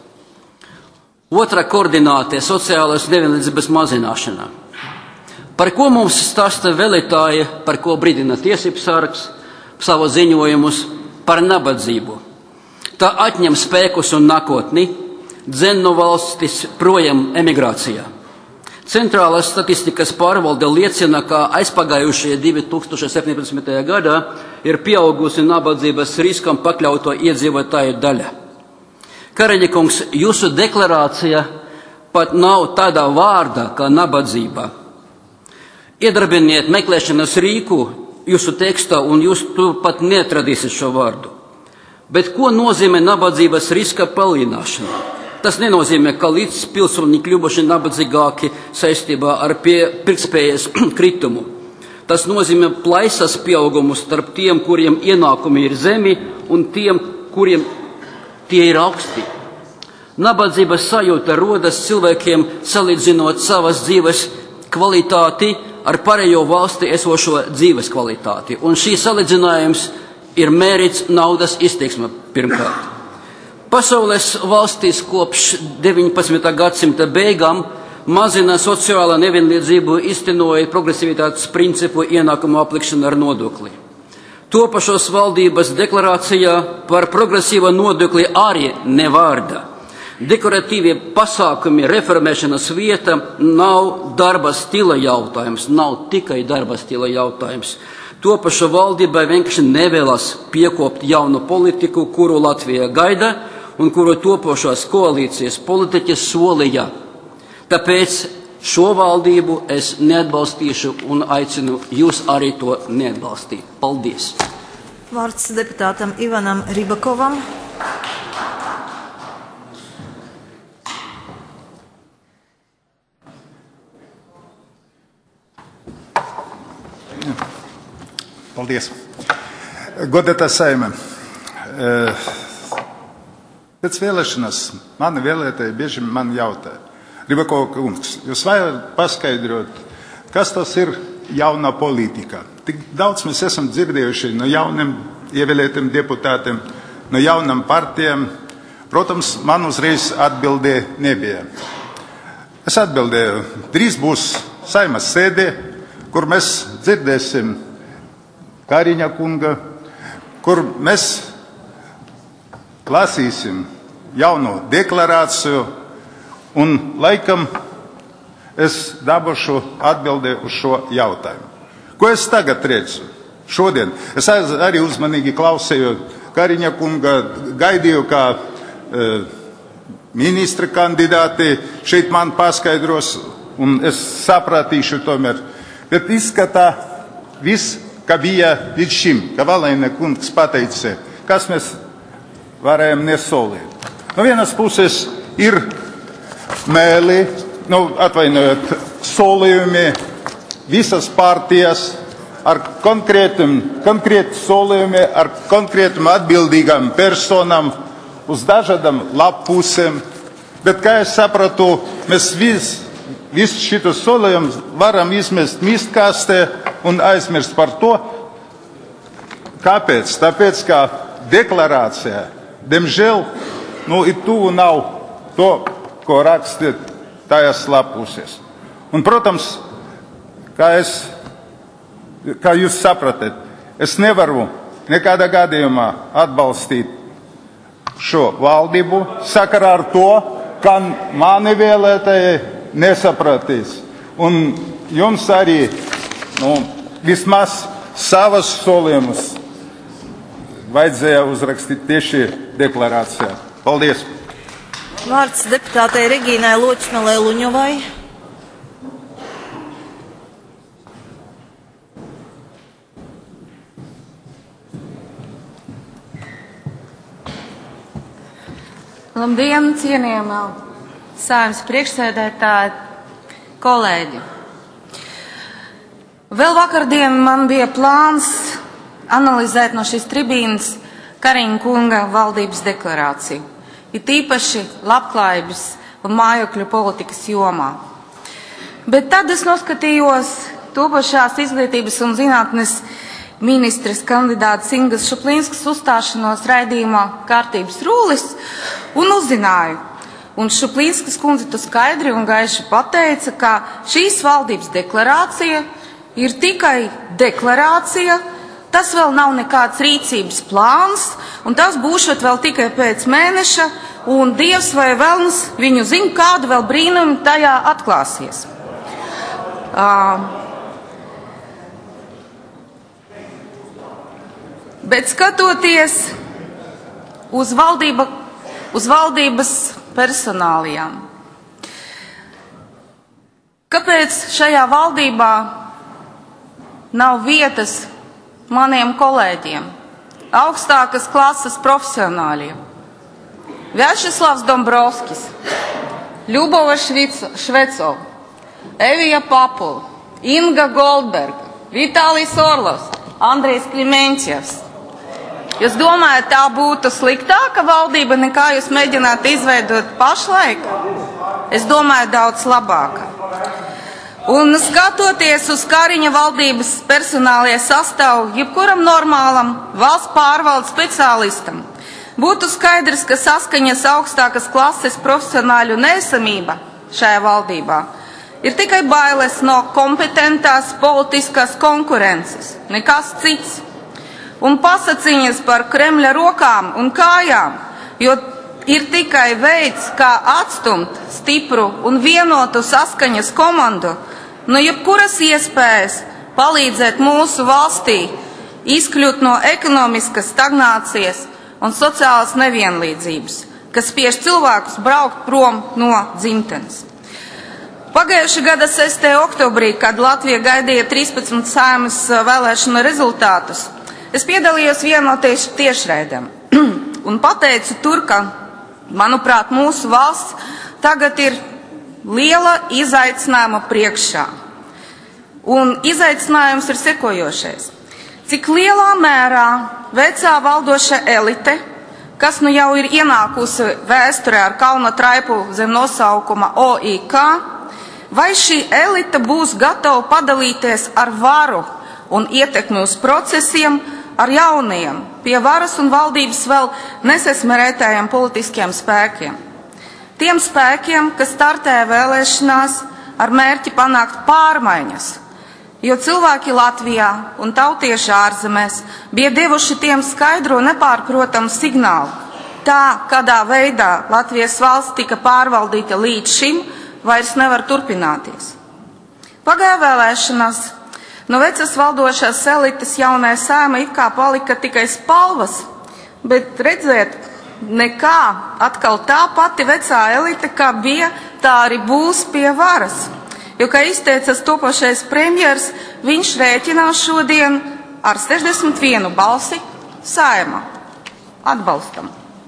Otra koordināte - sociālās nevienlīdzības mazināšana. Par ko mums stāsta vēlētāji, par ko brīdina tiesības sargs savos ziņojumus par nabadzību. Tā atņem spēkus un nākotni, dzen no valstis projām emigrācijā. Centrālās statistikas pārvalde liecina, ka aizpagājušajā divi tūkstoši septiņpadsmitajā gadā ir pieaugusi nabadzības riskam pakļauto iedzīvotāju daļa. Kariņa kungs, jūsu deklarācija pat nav tādā vārdā kā nabadzība. Iedarbiniet meklēšanas rīku jūsu tekstā un jūs tur pat neatradīsiet šo vārdu. Bet ko nozīmē nabadzības riska palielināšana? Tas nenozīmē, ka līdz pilsoņi kļuvuši nabadzīgāki saistībā ar pirktspējas kritumu. Tas nozīmē plaisas pieaugumu starp tiem, kuriem ienākumi ir zemi, un tiem, kuriem tie ir augsti. Nabadzības sajūta rodas cilvēkiem salīdzinot savas dzīves kvalitāti ar pārējo valsti esošo dzīves kvalitāti. Un šī salīdzinājums ir mērīts naudas izteiksme pirmkārt. Pasaules valstīs kopš deviņpadsmitā gadsimta beigām mazina sociālā nevienlīdzību, īstenojot progresivitātes principu ienākumu aplikšanu ar nodokli. To pašos valdības deklarācijā par progresīvo nodokli arī nevārda. Dekoratīvie pasākumi reformēšanas vieta nav darba stila jautājums, nav tikai darba stila jautājums. To pašu valdībai vienkārši nevēlas piekopt jaunu politiku, kuru Latvija gaida un kuru topošās koalīcijas politiķi solīja. Tāpēc šo valdību es neatbalstīšu un aicinu jūs arī to neatbalstīt. Paldies! Vārds deputātam Ivanam Ribakovam. Paldies. Godātā Saeime, pēc vēlēšanas mani vēlētāji bieži man jautā, Ribakova kungs, jūs varat paskaidrot, kas tas ir jaunā politika? Tik daudz mēs esam dzirdējuši no jauniem ievēlētiem deputātiem, no jaunām partijām. Protams, man uzreiz atbildē nebija. Es atbildēju, drīz būs Saimas sēde, kur mēs dzirdēsim Kariņa kunga, kur mēs lasīsim jaunu deklarāciju, un laikam es dabūšu atbildē uz šo jautājumu. Ko es tagad redzu? Šodien es arī uzmanīgi klausīju Kariņa kunga, gaidīju, kā e, ministra kandidāti šeit man paskaidros, un es sapratīšu tomēr. Bet izskatā viss, ka bija līdz šim, ka Valaina kungs pateica, kas mēs varējām nesolīt. No vienas puses ir mēli, nu, atvainojot, solījumi, visas partijas ar konkrētum, konkrētu solījumi, ar konkrētum atbildīgām personām uz dažādām lappusēm. Bet, kā es sapratu, mēs vis, visus šitus solījumus varam izmest mistkastē un aizmirst par to. Kāpēc? Tāpēc, ka deklarācijā, diemžēl, nu, ir tuvu nav to, ko rakstīt tajās lapusēs. Un, protams, kā, es, kā jūs sapratat, es nevaru nekādā gadījumā atbalstīt šo valdību sakarā ar to, ka mani vēlētāji nesapratīs. Un jums arī, nu, vismaz savas solījumus vajadzēja uzrakstīt tieši deklarācijā. Paldies! Vārds deputātei Regīnai Ločmelē Luņovai. Labdien, cienījamā Saeimas priekšsēdētāji, kolēģi! Vēl vakardien man bija plāns analizēt no šīs tribīnas Kariņa kunga valdības deklarāciju, it īpaši labklājības un mājokļu politikas jomā. Bet tad es noskatījos topošās izglītības un zinātnes ministres kandidātas Ingas Šuplīnskas uzstāšanos raidījumā Kārtības rullis un uzzināju. Un Šuplīnskas kundze to skaidri un gaiši pateica, ka šīs valdības deklarācija ir tikai deklarācija, tas vēl nav nekāds rīcības plāns, un tas būšot vēl tikai pēc mēneša, un Dievs vai velns viņu zina, kādu vēl brīnumu tajā atklāsies. Uh, bet skatoties uz, valdība, uz valdības personālijām, kāpēc šajā valdībā nav vietas maniem kolēģiem, augstākas klases profesionāļiem? Vjačeslavs Dombrovskis, Ļubova Švecova, Evija Papula, Inga Goldberga, Vitālijs Orlovs, Andrijs Klimenčevs. Jūs domājat, tā būtu sliktāka valdība, nekā jūs mēģināt izveidot pašlaik? Es domāju, daudz labāka. Un skatoties uz Kariņa valdības personālie sastāvu, jebkuram normālam valsts pārvaldes speciālistam būtu skaidrs, ka saskaņas augstākas klases profesionāļu neesamība šajā valdībā ir tikai bailes no kompetentās politiskās konkurences, nekas cits. Un pasaciņas par Kremļa rokām un kājām, jo ir tikai veids, kā atstumt stipru un vienotu saskaņas komandu no jebkuras iespējas palīdzēt mūsu valstī izkļūt no ekonomiskas stagnācijas un sociālas nevienlīdzības, kas spiež cilvēkus braukt prom no dzimtenes. Pagājušā gada sestajā oktobrī, kad Latvija gaidīja trīspadsmit Saeimas vēlēšanu rezultātus, es piedalījos vienā no tieši tiešraidēm un pateicu tur, ka, manuprāt, mūsu valsts tagad ir liela izaicinājuma priekšā. Un izaicinājums ir sekojošais. Cik lielā mērā vecā valdoša elite, kas nu jau ir ienākusi vēsturē ar kauna traipu zem nosaukuma O I K, vai šī elite būs gatava padalīties ar varu un ietekmi uz procesiem ar jaunajiem, pie varas un valdības vēl nesesmerētējiem politiskiem spēkiem. Tiem spēkiem, kas startēja vēlēšanās ar mērķi panākt pārmaiņas, jo cilvēki Latvijā un tautieši ārzemēs bija devuši tiem skaidru un nepārprotamu signālu. Tā, kādā veidā Latvijas valsts tika pārvaldīta līdz šim, vairs nevar turpināties. Pagāja vēlēšanās, no vecas valdošās elites jaunai Saeimai it kā palika tikai spalvas, bet redzēt, nekā, atkal tā pati vecā elite, kā bija, tā arī būs pie varas. Jo, kā izteicas topošais premjers, viņš rēķinās šodien ar sešdesmit vienu balsi Saeimā. Atbalstam.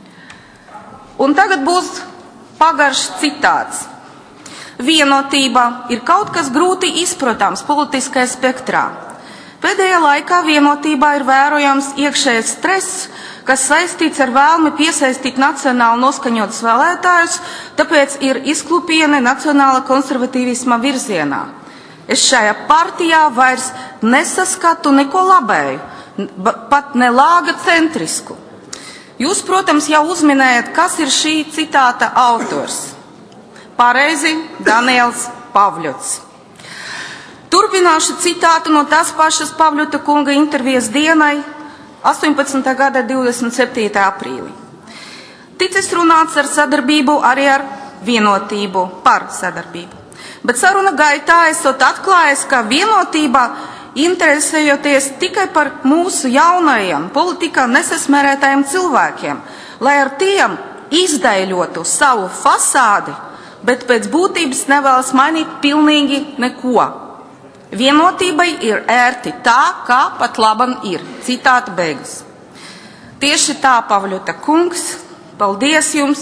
Un tagad būs pagaršs citāts. Vienotība ir kaut kas grūti izprotams politiskajā spektrā. Pēdējā laikā vienotībā ir vērojams iekšējais stress, kas saistīts ar vēlmi piesaistīt nacionāli noskaņotus vēlētājus, tāpēc ir izklupieni nacionāla konservatīvisma virzienā. Es šajā partijā vairs nesaskatu neko labēju, pat ne lāga centrisku. Jūs, protams, jau uzminējat, kas ir šī citāta autors. Pareizi, Daniels Pavļots. Turpināšu citātu no tās pašas Pavļota kunga intervijas dienai, astoņpadsmitā gada divdesmit septītā aprīlī. Ticis runāts ar sadarbību arī ar vienotību, par sadarbību. Bet saruna gaitā esot atklājis, ka vienotība interesējoties tikai par mūsu jaunajiem politikā nesasmērētajiem cilvēkiem, lai ar tiem izdaiļotu savu fasādi, bet pēc būtības nevēlas mainīt pilnīgi neko. Vienotībai ir ērti tā, kā pat laban ir. Citāta beigas. Tieši tā, Pavļota kungs, paldies jums,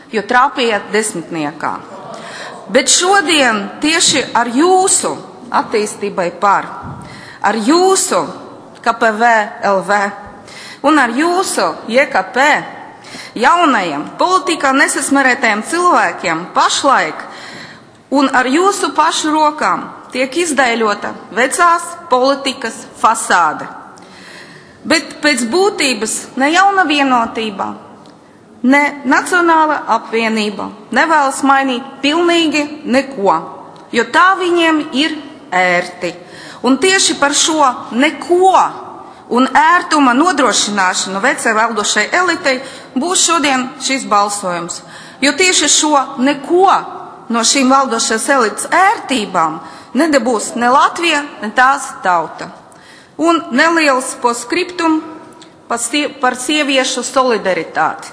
jo trāpījāt desmitniekā. Bet šodien tieši ar jūsu attīstībai par, ar jūsu K P V L V un ar jūsu J K P jaunajiem politikā nesasmerētajiem cilvēkiem pašlaik un ar jūsu pašu rokām tiek izdēļota vecās politikas fasāde. Bet pēc būtības ne jauna vienotība, ne Nacionāla apvienība nevēlas mainīt pilnīgi neko, jo tā viņiem ir ērti. Un tieši par šo neko un ērtuma nodrošināšanu vecai valdošai elitei būs šodien šis balsojums. Jo tieši šo neko no šīm valdošās elites ērtībām nedabūs ne Latvija, ne tās tauta. Un neliels postskriptum par sieviešu solidaritāti.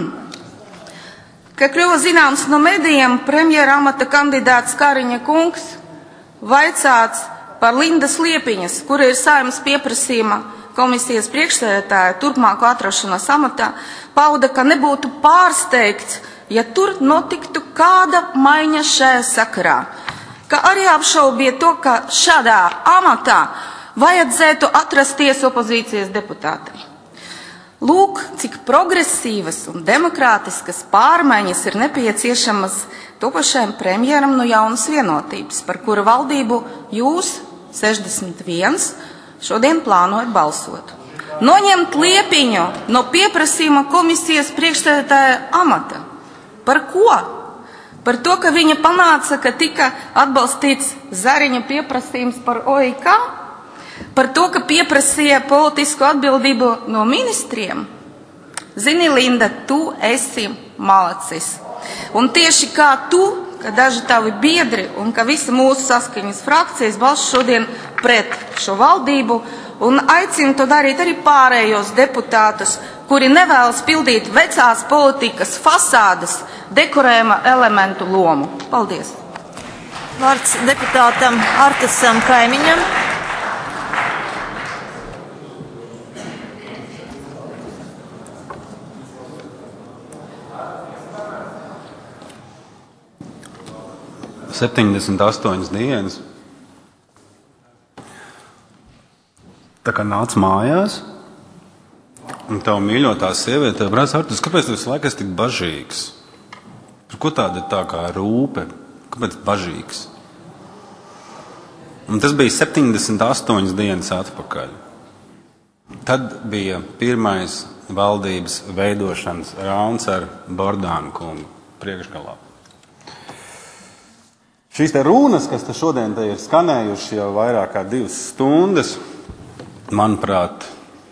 Kad kļuva zināms no medijiem, premjera amata kandidāts Kariņa kungs vaicāts par Lindas Liepiņas, kura ir Saeimas pieprasījuma komisijas priekšsēdētāja turpmāko atrašanās amatā, pauda, ka nebūtu pārsteigts, ja tur notiktu kāda maiņa šajā sakarā. Ka arī apšaubīja to, ka šādā amatā vajadzētu atrasties opozīcijas deputātei. Lūk, cik progresīvas un demokrātiskas pārmaiņas ir nepieciešamas topošajam premjeram no jaunas vienotības, par kuru valdību jūs, sešdesmit viens, šodien plānojat balsot. Noņemt Liepiņu no pieprasījuma komisijas priekšsēdētāja amata. Par ko? Par to, ka viņa panāca, ka tika atbalstīts Zariņa pieprasījums par O I K? Par to, ka pieprasīja politisku atbildību no ministriem? Zini, Linda, tu esi malacis. Un tieši kā tu, ka daži tavi biedri un ka visa mūsu saskaņas frakcijas balso šodien pret šo valdību un aicina to darīt arī pārējos deputātus, kuri nevēlas pildīt vecās politikas fasādes dekorējuma elementu lomu. Paldies. Vārds deputātam Artasam Kaimiņam. septiņdesmit astoņas dienas. Tā kā nāc mājās, un tavu mīļotā sieviete brāc Artus, kāpēc tu visu laiku esi tik bažīgs? Par ko tāda tā kā rūpe? Kāpēc bažīgs? Un tas bija septiņdesmit astoņas dienas atpakaļ. Tad bija pirmais valdības veidošanas rauns ar Bordānu kungu priekšgalā. Šīs te runas, kas te šodien te ir skanējuši jau vairāk kā divas stundas, manuprāt,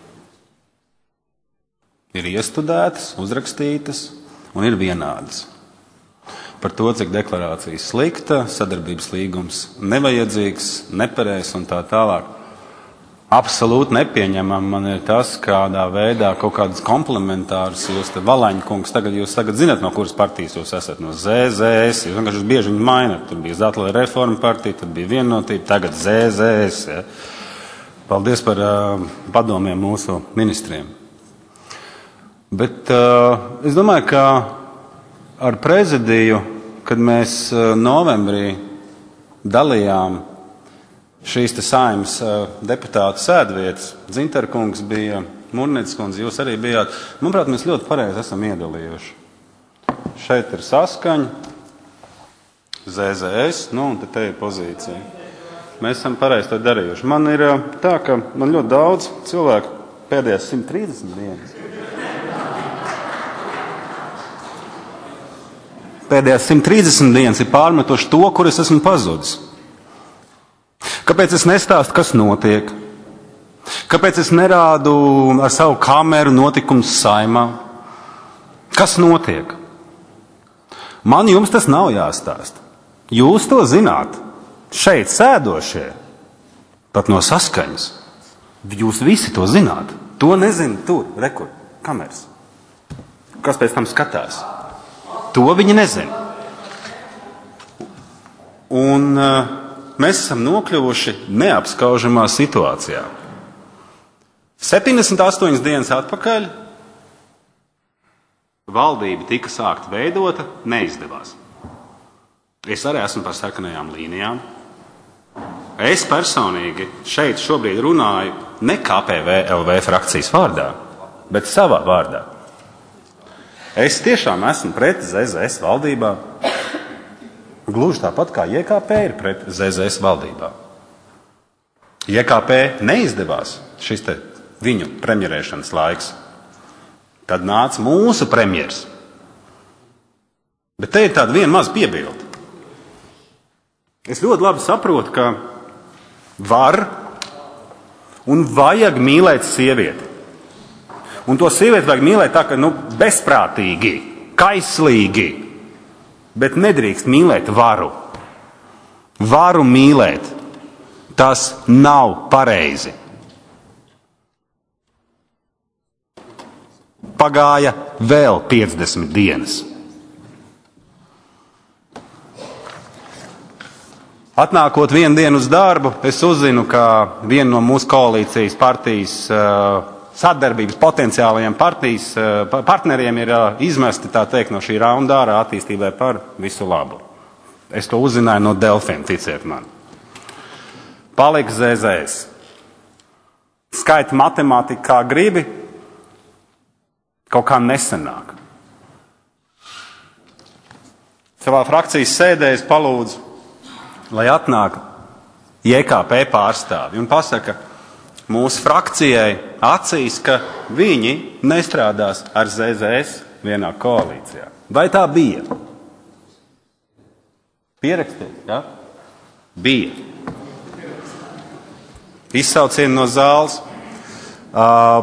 ir iestudētas, uzrakstītas un ir vienādas. Par to, cik deklarācija slikta, sadarbības līgums nevajadzīgs, nepareizs un tā tālāk. Absolūti nepieņemam man ir tas, kādā veidā kaut kādus komplementārus jūs te Valaņa kungs, tagad jūs tagad zināt, no kuras partijas jūs esat, no Z Z S, jūs vienkārši bieži viņu mainat, tur bija Zatlē reforma partija, tad bija vienotība, tagad Z Z S. Ja. Paldies par uh, padomiem mūsu ministriem. Bet uh, es domāju, ka ar prezidiju, kad mēs uh, novembrī dalījām šīs te Saeimas uh, deputātu sēdvietas, Dzintara kungs bija, Murnētas kundze, jūs arī bijāt. Manuprāt, mēs ļoti pareizi esam iedalījuši. Šeit ir saskaņa, Z Z S, nu un te, te ir pozīcija. Mēs esam pareizi to darījuši. Man ir uh, tā, ka man ļoti daudz cilvēku pēdējās simt trīsdesmit dienas. Pēdējās simt trīsdesmit dienas ir pārmetuši to, kur es esmu pazudis. Kāpēc es nestāstu, kas notiek? Kāpēc es nerādu ar savu kameru notikums Saeimā? Kas notiek? Man jums tas nav jāstāsta. Jūs to zināt. Šeit sēdošie, pat no saskaņas. Jūs visi to zināt. To nezina tur, rekur, kameras. Kas pēc tam skatās? To viņi nezina. Un uh, mēs esam nokļuvuši neapskaužamā situācijā. septiņdesmit astoņas dienas atpakaļ valdība tika sākta veidota, neizdevās. Es arī esmu par sarkanajām līnijām. Es personīgi šeit šobrīd runāju ne K P V L V frakcijas vārdā, bet savā vārdā. Es tiešām esmu pret Z Z S valdībā, gluži tāpat kā J K P ir pret Z Z S valdībā. J K P neizdevās šis te viņu premjerēšanas laiks, tad nāca mūsu premjers. Bet te ir tāda viena maza piebilde. Es ļoti labi saprotu, ka var un vajag mīlēt sievieti. Un to sievieti vajag mīlēt tā, ka nu, bezprātīgi, kaislīgi, bet nedrīkst mīlēt varu. Varu mīlēt, tas nav pareizi. Pagāja vēl piecdesmit dienas. Atnākot vienu dienu uz darbu, es uzzinu, ka viena no mūsu koalīcijas partijas sadarbības potenciālajiem partijas partneriem ir izmesti, tā teikt, no šī raunda ārā attīstībai par visu labu. Es to uzzināju no Delfiem, ticiet man. Palika Z Z S. Skaita matemātika kā gribi, kaut kā nesanāk. Savā frakcijas sēdē es palūdzu, lai atnāk J K P pārstāvi un pasaka mūsu frakcijai acīs, ka viņi nestrādās ar Z Z S vienā koalīcijā. Vai tā bija? Pierakstīt, ja? Bija. Izsaucieni no zāles. Uh,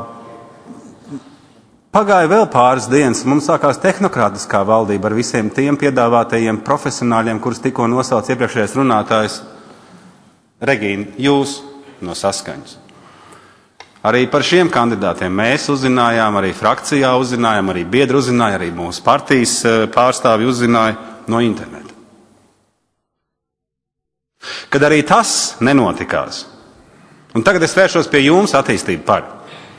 Pagāja vēl pāris dienas, mums sākās tehnokrātiskā valdība ar visiem tiem piedāvātajiem profesionāļiem, kurus tikko nosauc iepriekšējais runātājs Regīna, jūs no Saskaņas. Arī par šiem kandidātiem mēs uzzinājām, arī frakcijā uzzinājām, arī biedri uzzināja, arī mūsu partijas pārstāvi uzzināja no interneta. Kad arī tas nenotikās, un tagad es vēršos pie jums attīstību par.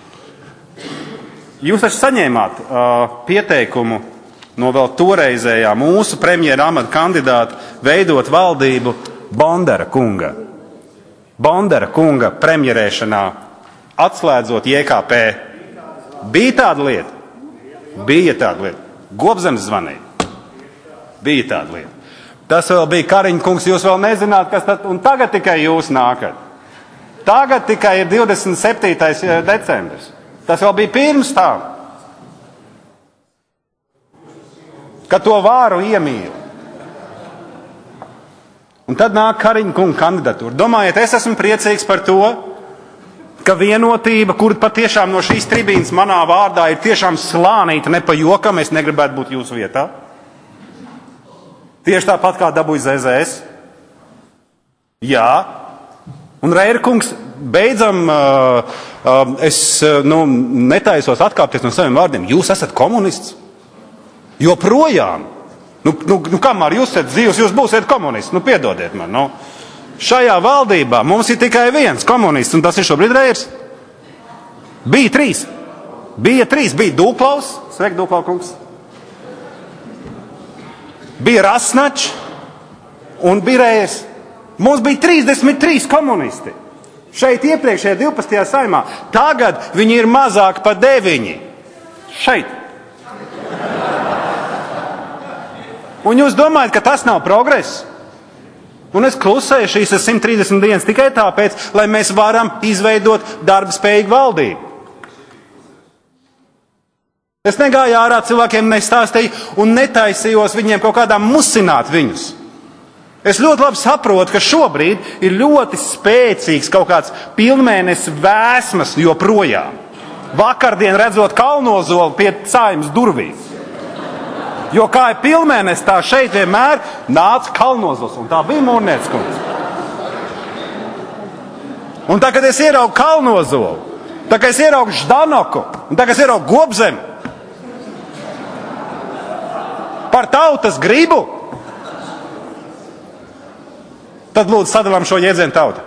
Jūs taču saņēmāt uh, pieteikumu no vēl toreizējā mūsu premjera amata kandidāta veidot valdību Bondara kunga. Bondara kunga premjerēšanā atslēdzot J K P. Bija tāda lieta? Bija tāda lieta. Gobzems zvanīja. Bija tāda lieta. Tas vēl bija Kariņa kungs, jūs vēl nezināt, kas tad, un tagad tikai jūs nākat. Tagad tikai ir divdesmit septītais decembris. Tas vēl bija pirms tam, kad to vāru iemīl. Un tad nāk Kariņa kunga kandidatūra. Domājiet, es esmu priecīgs par to, ka vienotība, kur patiešām no šīs tribīnas manā vārdā ir tiešām slānīta, ne pa jokam, es negribētu būt jūsu vietā. Tieši tāpat kā dabūja Z Z S. Jā. Un Reira kungs, beidzam, uh, uh, es uh, nu, netaisos atkāpties no saviem vārdiem. Jūs esat komunists? Joprojām. Nu, nu, nu kamēr jūs esat dzīvs, jūs būsiet komunists. Nu, piedodiet man. Nu. Šajā valdībā mums ir tikai viens komunists, un tas ir šobrīd Reirs. Bija trīs. Bija trīs. Bija Dūklaus. Sveiki, Dūklau kungs. Bija Rasnačs un bija Reirs. Mums bija trīsdesmit trīs komunisti. Šeit iepriekšējā divpadsmitajā saimā. Tagad viņi ir mazāk par deviņi. Šeit. Un jūs domājat, ka tas nav progress? Un es klusēju šīs simt trīsdesmit dienas tikai tāpēc, lai mēs varam izveidot darbspējīgu valdību. Es negāju ārā cilvēkiem, nestāstīju un netaisījos viņiem kaut kādā musināt viņus. Es ļoti labi saprotu, ka šobrīd ir ļoti spēcīgs kaut kāds pilnmēnesis vēsmas joprojām. Vakardien redzot Kalnozolu pie Saeimas durvīm. Jo kā ir pilnmēnesis, tā šeit vienmēr nāca Kalnozols, un tā bija Mūrnietes kundze. Un tā, kad es ieraugu Kalnozolu, tā, kad es ieraugu Ždanoku, un tā, kad es ieraugu Gobzemi, par tautas gribu, tad lūdzu sadalām šo jēdzienu tauta.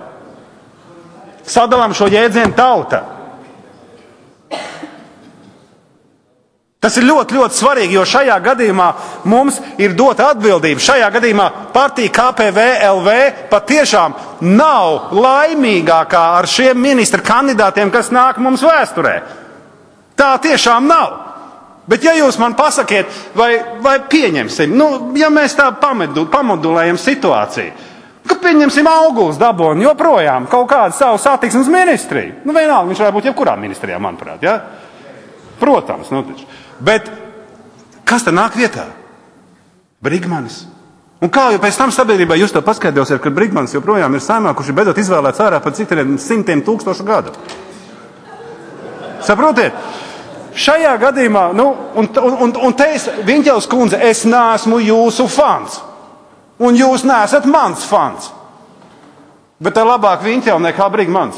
Sadalām šo jēdzienu tauta. Tas Tas ir ļoti, ļoti svarīgi, jo šajā gadījumā mums ir dota atbildība. Šajā gadījumā partija K P V L V patiešām nav laimīgākā ar šiem ministra kandidātiem, kas nāk mums vēsturē. Tā tiešām nav. Bet ja jūs man pasakiet, vai, vai pieņemsim, nu, ja mēs tā pamedu, pamodulējam situāciju, ka pieņemsim Auguls Daboni joprojām kaut kādu savu satiksmes ministriju. Nu, vienalga, viņš varētu būt jebkurā ministrijā, manuprāt, ja? Protams, nu taču. Bet kas tad nāk vietā? Brigmanis. Un kā jau pēc tam sabiedrībā jūs to paskaidrosiet, ka Brigmanis joprojām ir Saeimā, kurš ir beidzot izvēlēts ārā par citiem simtiem tūkstošu gadu? Saprotiet? Šajā gadījumā, nu, un, un, un te es, Viņķeles kundze, es neesmu jūsu fans. Un jūs neesat mans fans. Bet tā labāk Viņķele nekā Brigmanis.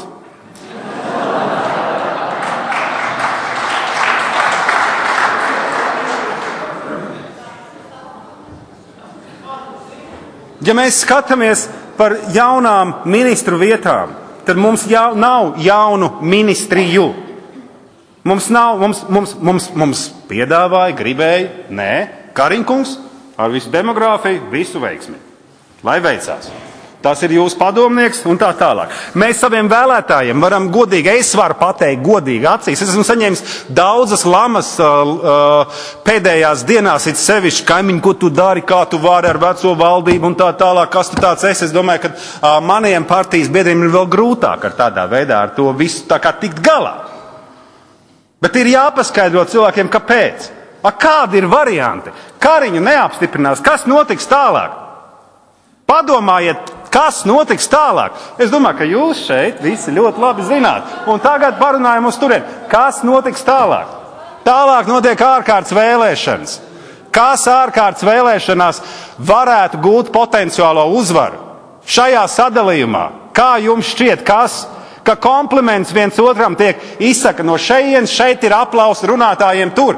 Ja mēs skatāmies par jaunām ministru vietām, tad mums jau nav jaunu ministriju. Mums nav, mums, mums, mums, mums piedāvāja, gribēja, nē, Kariņkungs ar visu demogrāfiju, visu veiksmi. Lai veicās. Tas ir jūsu padomnieks un tā tālāk. Mēs saviem vēlētājiem varam godīgi, es varu pateikt godīgi acīs. Es esmu saņēmis daudzas lamas uh, uh, pēdējās dienās, it sevišķi kaimiņi, ko tu dari, kā tu vari ar veco valdību un tā tālāk, kas tu tāds esi. Es domāju, ka uh, maniem partijas biedriem ir vēl grūtāk ar tādā veidā ar to visu tā kā tikt galā. Bet ir jāpaskaidro cilvēkiem, kāpēc. A, kādi ir varianti? Kariņu neapstiprinās. Kas notiks tālāk? Padomājiet, kas notiks tālāk. Es domāju, ka jūs šeit visi ļoti labi zināt. Un tagad parunājam uz turien. Kas notiks tālāk? Tālāk notiek ārkārtas vēlēšanas. Kas ārkārtas vēlēšanās varētu gūt potenciālo uzvaru? Šajā sadalījumā, kā jums šķiet, kas? Ka kompliments viens otram tiek izsaka no šejienes, šeit ir aplausi runātājiem tur.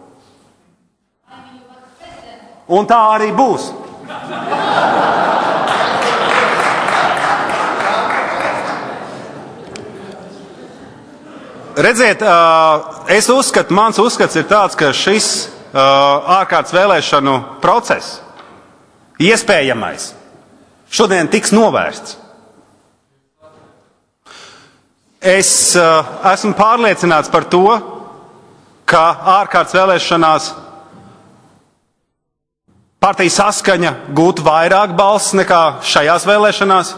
Un tā arī būs. Redziet, es uzskatu, mans uzskats ir tāds, ka šis ārkārtas vēlēšanu process, iespējamais, šodien tiks novērsts. Es esmu pārliecināts par to, ka ārkārtas vēlēšanās partija Saskaņa gūtu vairāk balsis nekā šajās vēlēšanās.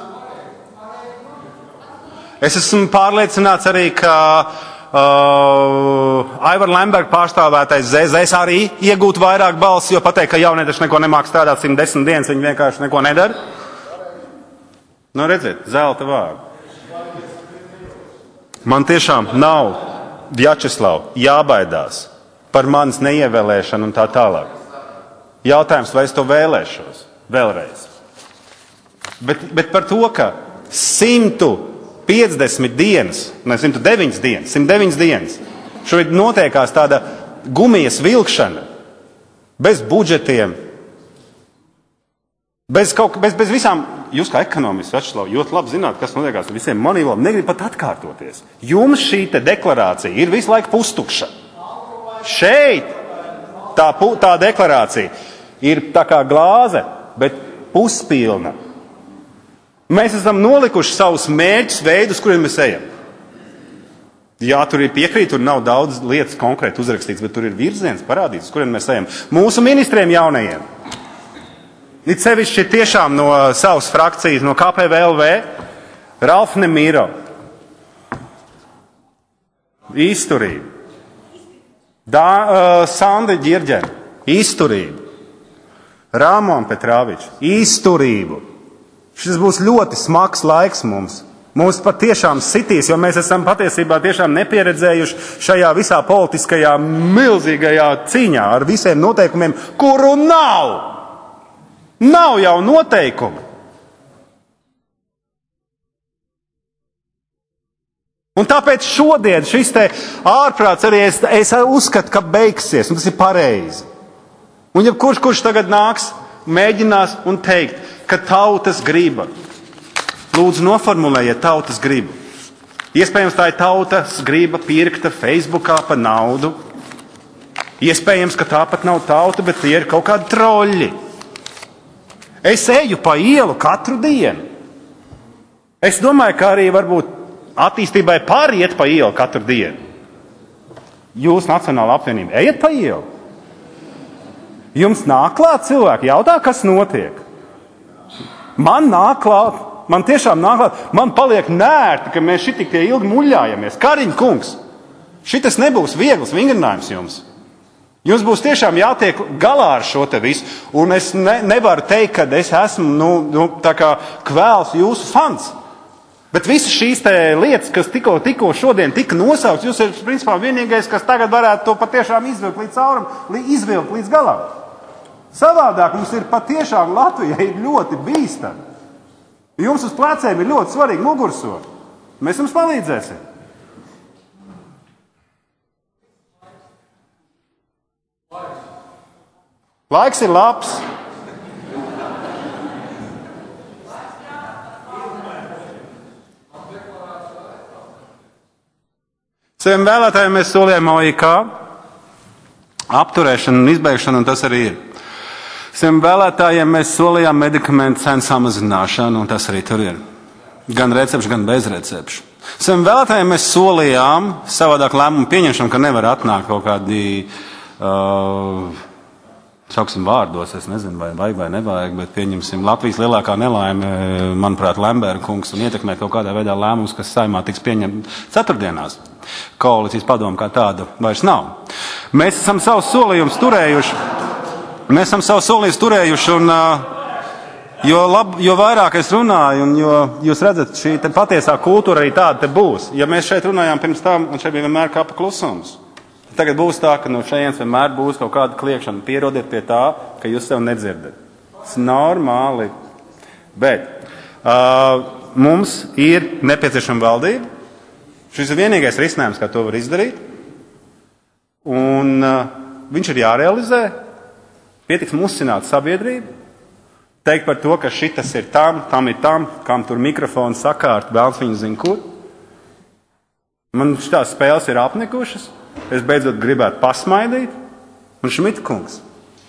Es esmu pārliecināts arī, ka uh, Aivar Lemberga pārstāvētais Z Z S arī iegūtu vairāk balsis, jo pateikt, ka jaunieši neko nemāk strādāt simt desmit dienas, viņi vienkārši neko nedara. Nu, redziet, zelta vārdu. Man tiešām nav, Vjačeslav, jābaidās par manis neievēlēšanu un tā tālāk. Jautājums, vai es to vēlēšos vēlreiz. Bet, bet par to, ka simt piecdesmit dienas, ne simt deviņas dienas, simt deviņas dienas, šobrīd notiekās tāda gumijas vilkšana, bez budžetiem, bez, kaut, bez, bez visām, jūs kā ekonomists, Vjačeslav, ļoti labi zināt, kas notiekās ar visiem monīvoliem, negrib pat atkārtoties. Jums šī te deklarācija ir visu laiku pustukša. Šeit tā, tā deklarācija ir tā kā glāze, bet puspilna. Mēs esam nolikuši savus mērķus, veidus, kuriem mēs ejam. Jā, tur ir piekrīt, tur nav daudz lietas konkrēti uzrakstīts, bet tur ir virziens parādīts, kuriem mēs ejam. Mūsu ministriem jaunajiem. It sevišķi tiešām no savas frakcijas, no K P V L V, Ralf Nemiro. Izturība. Da, uh, Sanda Ģirģena. Izturība. Rāmon Petrāvičs. Izturību. Šis būs ļoti smags laiks mums. Mums pat tiešām sitīs, jo mēs esam patiesībā tiešām nepieredzējuši šajā visā politiskajā milzīgajā cīņā ar visiem noteikumiem, kuru nav. Nav jau noteikumu. Un tāpēc šodien šis te ārprāts arī es, es uzskatu, ka beigsies, un tas ir pareizi. Un ja kurš, kurš tagad nāks, mēģinās un teikt, ka tautas griba. Lūdzu, noformulējiet tautas gribu. Iespējams, tā ir tautas griba pirkta Facebookā pa naudu. Iespējams, ka tā pat nav tauta, bet tie ir kaut kādi troļļi. Es eju pa ielu katru dienu. Es domāju, ka arī varbūt attīstībai pāriet pa ielu katru dienu. Jūs, Nacionāla apvienība, ejat pa ielu? Jums nāk klāt cilvēki, jautā, kas notiek? Man nāk klāt, man tiešām nāk klāt, man paliek nērti, ka mēs šitik tie ilgi muļājamies. Kariņ kungs, šitas nebūs viegls vingrinājums jums. Jums būs tiešām jātiek galā ar šo te visu, un es ne, nevaru teikt, ka es esmu, nu, nu tā kā kvēls jūsu fans. Bet visas šīs te lietas, kas tikko, tikko šodien tika nosaukts, jūs esat principā vienīgais, kas tagad varētu to patiešām izvilkt līdz cauram, izvilkt līdz galam. Savādāk mums ir patiešām Latvijai ir ļoti bīstami. Jums uz pleciem ir ļoti svarīgi mugursori. Mēs jums palīdzēsim. Laiks ir labs. Saviem vēlētājiem mēs solījām O I K apturēšanu un izbeigšanu, un tas arī ir. Saviem vēlētājiem mēs solījām medikamentu cenu samazināšanu, un tas arī tur ir. Gan recepšu, gan bez recepšu. Saviem vēlētājiem mēs solījām savādāk lēmumu pieņemšanu, ka nevar atnākt kaut kādi, uh, sauksim vārdos, es nezinu, vai vajag vai nevajag, bet pieņemsim Latvijas lielākā nelaime, manuprāt, Lemberga kungs, un ietekmēt kaut kādā veidā lēmumus, kas saimā tiks pieņemt ceturtdienās. Koalīcijas padoma kā tāda vairs nav. Mēs esam savus solījumus turējuši, mēs esam savus solījumus turējuši, un jo, lab, jo vairāk es runāju, un jo jūs redzat, šī te patiesā kultūra arī tāda te būs. Ja mēs šeit runājām pirms tam, un šeit bija vienmēr kapa klusums, tagad būs tā, ka no šejienes vienmēr būs kaut kāda kliekšana. Pierodiet pie tā, ka jūs sev nedzirdat. Tas ir normāli. Bet uh, mums ir nepieciešama valdība. Šis ir vienīgais risinājums, kā to var izdarīt. Un uh, viņš ir jārealizē. Pietiks musināt sabiedrību. Teikt par to, ka šitas ir tam, tam ir tam, kam tur mikrofonu sakārt, vēlns viņu zina kur. Man šitās spēles ir apnikušas. Es beidzot gribētu pasmaidīt. Un Šmita kungs.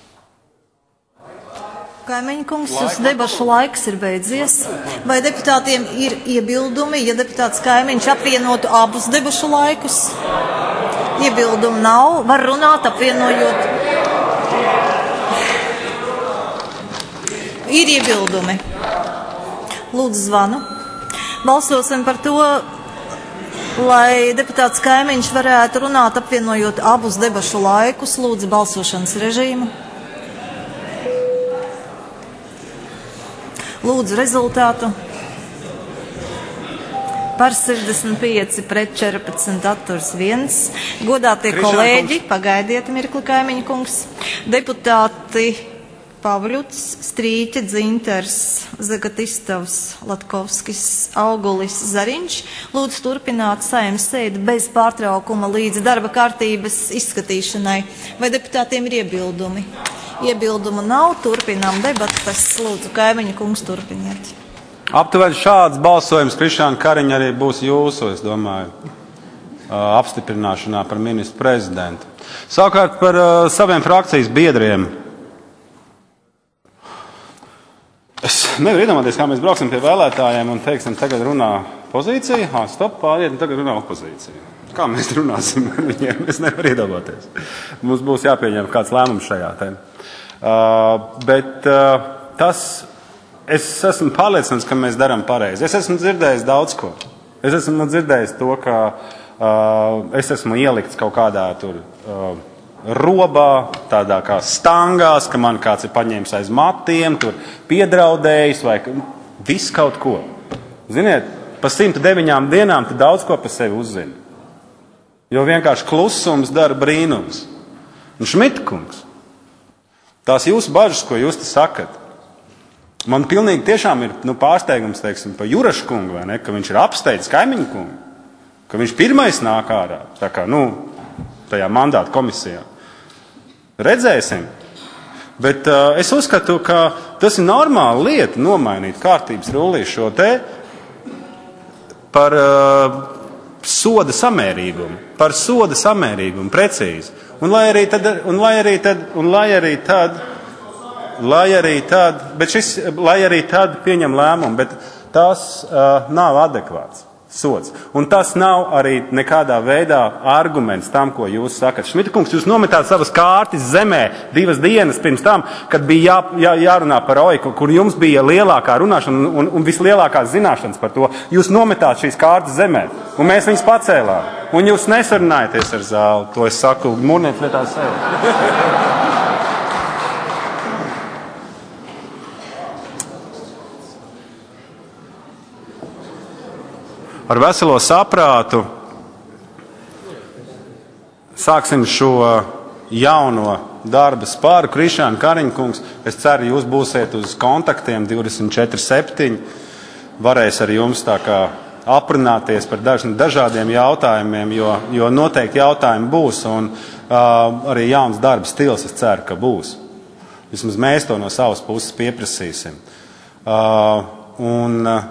Kaimiņu kungs, jūsu debašu laiks ir beidzies. Vai deputātiem ir iebildumi, ja deputāts Kaimiņš apvienotu abus debašu laikus? Iebildumu nav. Var runāt apvienojot. Ir iebildumi. Lūdzu zvanu. Balsosim par to, lai deputāts Kaimiņš varētu runāt apvienojot abus debašu laikus. Lūdzu balsošanas režīmu. Lūdzu rezultātu. Par sešdesmit pieci pret četrpadsmit atturs viens. Godātie kolēģi, pagaidiet mirkli, Kaimiņu kungs. Deputāti Pavļuts, Strīķa, Dzinters, Zagatistovs, Latkovskis, Augulis, Zariņš. Lūdzu turpināt Saeimas sēdi bez pārtraukuma līdz darba kārtības izskatīšanai. Vai deputātiem ir iebildumi? Iebildumu nav, turpinām debatas. Lūdzu, Kaimiņu kungs, turpiniet. Aptuveni šāds balsojums Krišāna Kariņa arī būs jūsu, es domāju, apstiprināšanā par ministru prezidentu. Savukārt par saviem frakcijas biedriem. Es nevaru iedomāties, kā mēs brauksim pie vēlētājiem un teiksim, tagad runā pozīcija, hā, stop, pāriet, un tagad runā opozīcija. Kā mēs runāsim ar viņiem? Es nevaru iedomāties. Mums būs jāpieņem kāds lēmums šajā tēmā. Uh, bet uh, tas, es esmu pārliecināts, ka mēs darām pareizi. Es esmu dzirdējis daudz ko. Es esmu dzirdējis to, ka uh, es esmu ielikts kaut kādā tur uh, robā, tādā kā stangās, ka man kāds ir paņēmis aiz matiem, tur piedraudējis vai viss kaut ko. Ziniet, pa simt deviņām dienām tu daudz ko pa sevi uzzini. Jo vienkārši klusums dara brīnums. Un Šmita kungs, tās jūsu bažas, ko jūs te sakat, man pilnīgi tiešām ir nu, pārsteigums, teiksim, pa Jurašu kungu, vai ne, ka viņš ir apsteidzis Kaimiņu kungu, ka viņš pirmais nāk ārā, tā kā, nu, tajā mandāta komisijā. Redzēsim. Bet uh, es uzskatu, ka tas ir normāla lieta nomainīt kārtības rullīšu šo te par uh, soda samērīgumu, par soda samērīgumu, precīzi. Un lai arī tad, un lai arī tad, un lai arī tad, lai arī tad, bet šis, lai arī tad pieņem lēmumu, bet tas uh, nav adekvāts sods. Un tas nav arī nekādā veidā arguments tam, ko jūs sakat. Šmita kungs, jūs nometāt savas kārtas zemē divas dienas pirms tam, kad bija jā, jā, jārunā par oiku, kur jums bija lielākā runāšana un, un vislielākās zināšanas par to. Jūs nometāt šīs kārtas zemē, un mēs viņas pacēlām. Un jūs nesarunājaties ar zāli. To es saku, mūrniec vietā sev. Ar veselo saprātu sāksim šo jauno darba spāru. Krišāna Kariņkungs, es ceru, jūs būsiet uz kontaktiem divdesmit četri septiņi. Varēs ar jums tā kā aprunāties par daž, dažādiem jautājumiem, jo, jo noteikti jautājumi būs, un uh, arī jauns darba stils, es ceru, ka būs. Vismaz mēs to no savas puses pieprasīsim. Uh, un, uh,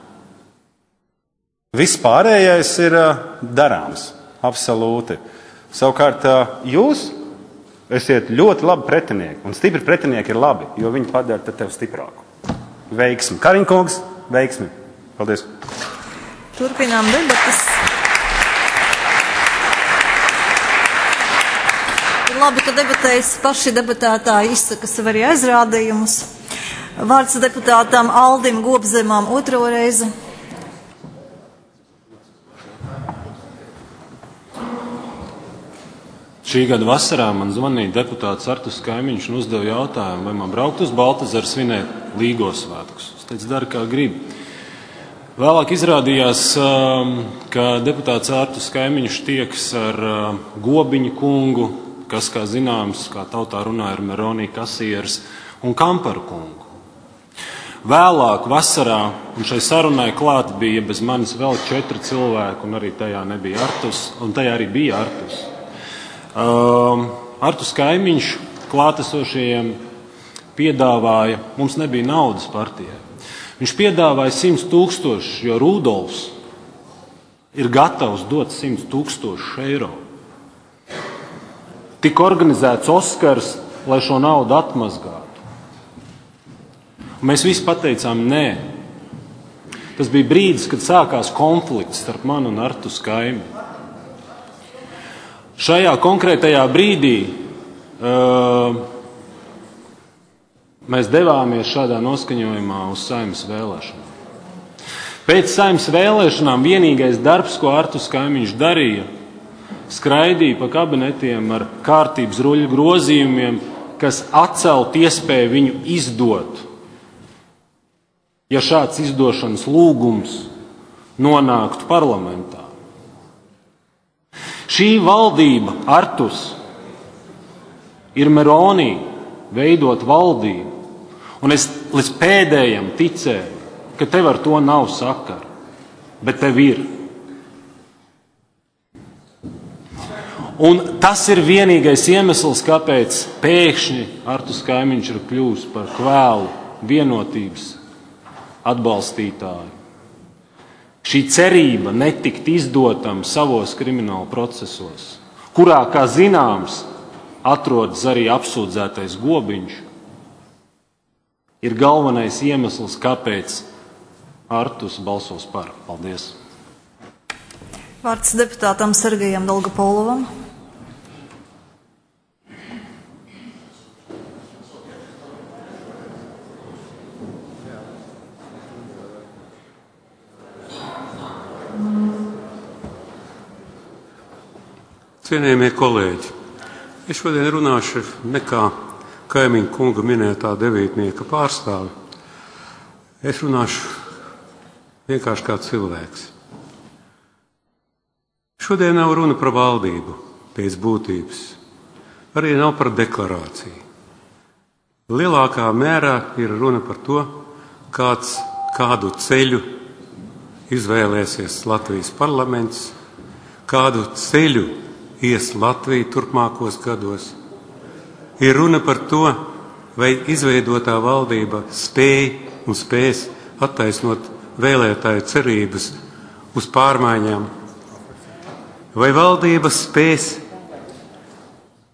Viss pārējais ir uh, darāms, absolūti. Savukārt uh, jūs esiet ļoti labi pretinieki, un stipri pretinieki ir labi, jo viņi padara tevi stiprāku. Veiksmi. Kariņkungs, veiksmi. Paldies. Turpinām debatas. Ir labi, ka debatēs paši debatētāji izsaka sev arī aizrādījumus. Vārds deputātām Aldim Gobzemām otro reizi. Šī gada vasarā man zvanīja deputāts Artus Kaimiņš un uzdeva jautājumu, vai man braukt uz Baltazaru svinēt Līgos svētkus. Es teicu, dari kā gribi. Vēlāk izrādījās, ka deputāts Artus Kaimiņš tieks ar Gobiņu kungu, kas, kā zināms, kā tautā runā, ir Meronī Kasieris, un Kamparu kungu. Vēlāk vasarā, un šai sarunai klāt bija bez manis vēl četri cilvēki, un arī tajā nebija Artus, un tajā arī bija Artus. Uh, Artus Kaimiņš klātesošajiem piedāvāja, mums nebija naudas partijai, viņš piedāvāja simts tūkstošus, jo Rudolfs ir gatavs dot simts tūkstošus eiro. Tika organizēts Oskars, lai šo naudu atmazgātu. Un mēs visi pateicām nē. Tas bija brīdis, kad sākās konflikts starp mani un Artus Kaimiņu. Šajā konkrētajā brīdī uh, mēs devāmies šādā noskaņojumā uz Saeimas vēlēšanām. Pēc Saeimas vēlēšanām vienīgais darbs, ko Artus Kaimiņš darīja, skraidīja pa kabinetiem ar kārtības ruļu grozījumiem, kas atcelt iespēju viņu izdot. Ja šāds izdošanas lūgums nonāktu parlamentā. Šī valdība, Artus, ir Meronī veidot valdību, un es līdz pēdējam ticēju, ka tev ar to nav sakara, bet tev ir. Un tas ir vienīgais iemesls, kāpēc pēkšņi Artus Kaimiņš ir kļūst par kvēlu vienotības atbalstītāju. Šī cerība netikt izdotam savos krimināla procesos, kurā, kā zināms, atrodas arī apsūdzētais Gobiņš, ir galvenais iemesls, kāpēc Artus balsos par. Paldies. Vārds deputātam Sergejam Dolgopolovam. Cienījamie kolēģi, es šodien runāšu ne kā Kaimiņa kunga minētā devītnieka pārstāvi. Es runāšu vienkārši kā cilvēks. Šodien nav runa par valdību pēc būtības, arī nav par deklarāciju. Lielākā mērā ir runa par to, kāds, kādu ceļu izvēlēsies Latvijas parlaments, kādu ceļu ies Latvija turpmākos gados. Ir runa par to, vai izveidotā valdība spēj un spēs attaisnot vēlētāju cerības uz pārmaiņām. Vai valdība spēs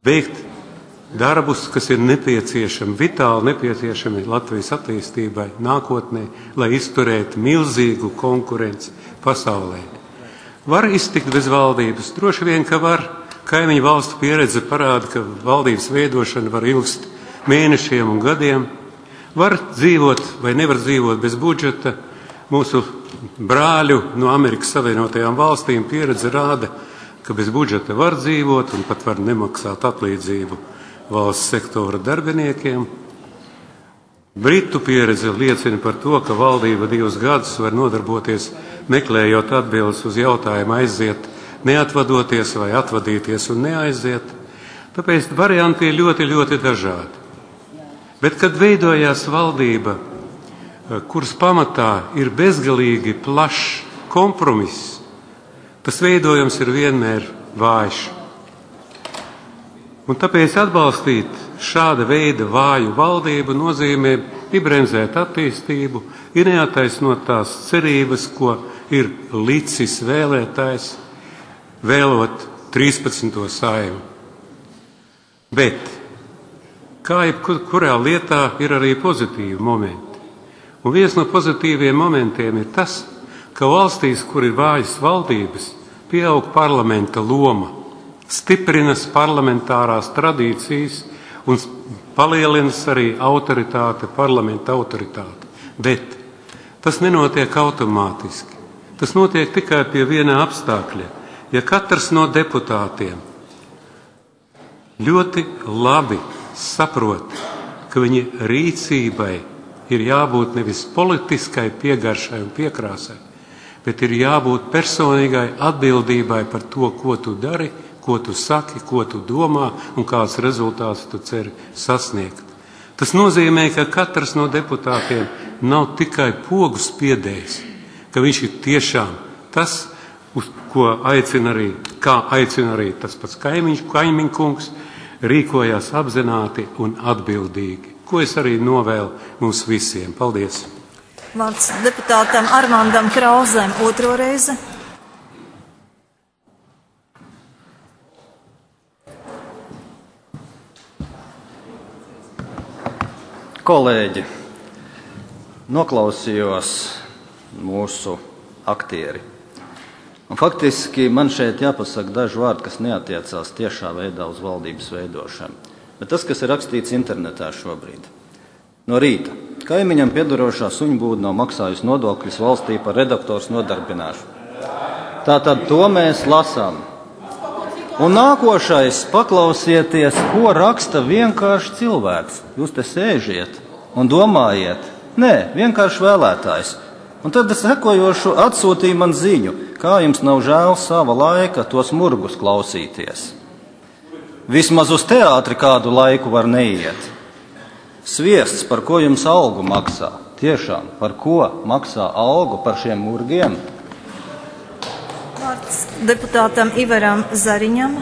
veikt darbus, kas ir nepieciešami, vitāli nepieciešami Latvijas attīstībai nākotnē, lai izturētu milzīgu konkurenci pasaulē. Var iztikt bez valdības? Droši vien, ka var. Kaimiņu valstu pieredze parāda, ka valdības veidošana var ilgst mēnešiem un gadiem. Var dzīvot vai nevar dzīvot bez budžeta. Mūsu brāļu no Amerikas Savienotajām valstīm pieredze rāda, ka bez budžeta var dzīvot un pat var nemaksāt atlīdzību valsts sektora darbiniekiem. Britu pieredze liecina par to, ka valdība divus gadus var nodarboties, meklējot atbildes uz jautājumu aiziet, neatvadoties vai atvadīties un neaiziet. Tāpēc varianti ir ļoti, ļoti dažādi. Bet, kad veidojās valdība, kuras pamatā ir bezgalīgi plašs kompromiss, tas veidojums ir vienmēr vājš. Un tāpēc atbalstīt šāda veida vāju valdību nozīmē bremzēt attīstību, ir neattaisnot tās cerības, ko ir licis vēlētājs, vēlot trīspadsmito Saeimu. Bet, kā jebkurā lietā, ir arī pozitīvi momenti. Un viens no pozitīviem momentiem ir tas, ka valstīs, kur ir vājas valdības, pieaug parlamenta loma, stiprinas parlamentārās tradīcijas un palielinās arī autoritāte, parlamenta autoritāte. Bet tas nenotiek automātiski. Tas notiek tikai pie viena apstākļa. Ja katrs no deputātiem ļoti labi saprot, ka viņa rīcībai ir jābūt nevis politiskai piegaršai un piekrāsai, bet ir jābūt personīgai atbildībai par to, ko tu dari, ko tu saki, ko tu domā un kāds rezultāts tu ceri sasniegt. Tas nozīmē, ka katrs no deputātiem nav tikai pogu spiedējs, ka viņš ir tiešām tas, uz ko aicina arī, kā aicina arī tas pats kaimiņš, kaimiņu kungs, rīkojās apzināti un atbildīgi, ko es arī novēlu mums visiem. Paldies! Vārds deputātam Armandam Krauzēm otro reizi. Kolēģi, noklausījos mūsu aktieri. Un faktiski man šeit jāpasaka daži vārdi, kas neatiecās tiešā veidā uz valdības veidošanu. Bet tas, kas ir rakstīts internetā šobrīd. No rīta. Kaimiņam piedarošā suņbūda nav maksājusi nodokļus valstī par redaktors nodarbināšanu. Tātad to mēs lasām. Un nākošais, paklausieties, ko raksta vienkārši cilvēks. Jūs te sēžiet un domājiet. Nē, vienkārši vēlētājs. Un tad sekojošu atsūtīja man ziņu, kā jums nav žēl sava laika tos murgus klausīties. Vismaz uz teātri kādu laiku var neiet. Sviests, par ko jums algu maksā? Tiešām, par ko maksā algu par šiem murgiem? Vārds deputātam Ivaram Zariņam.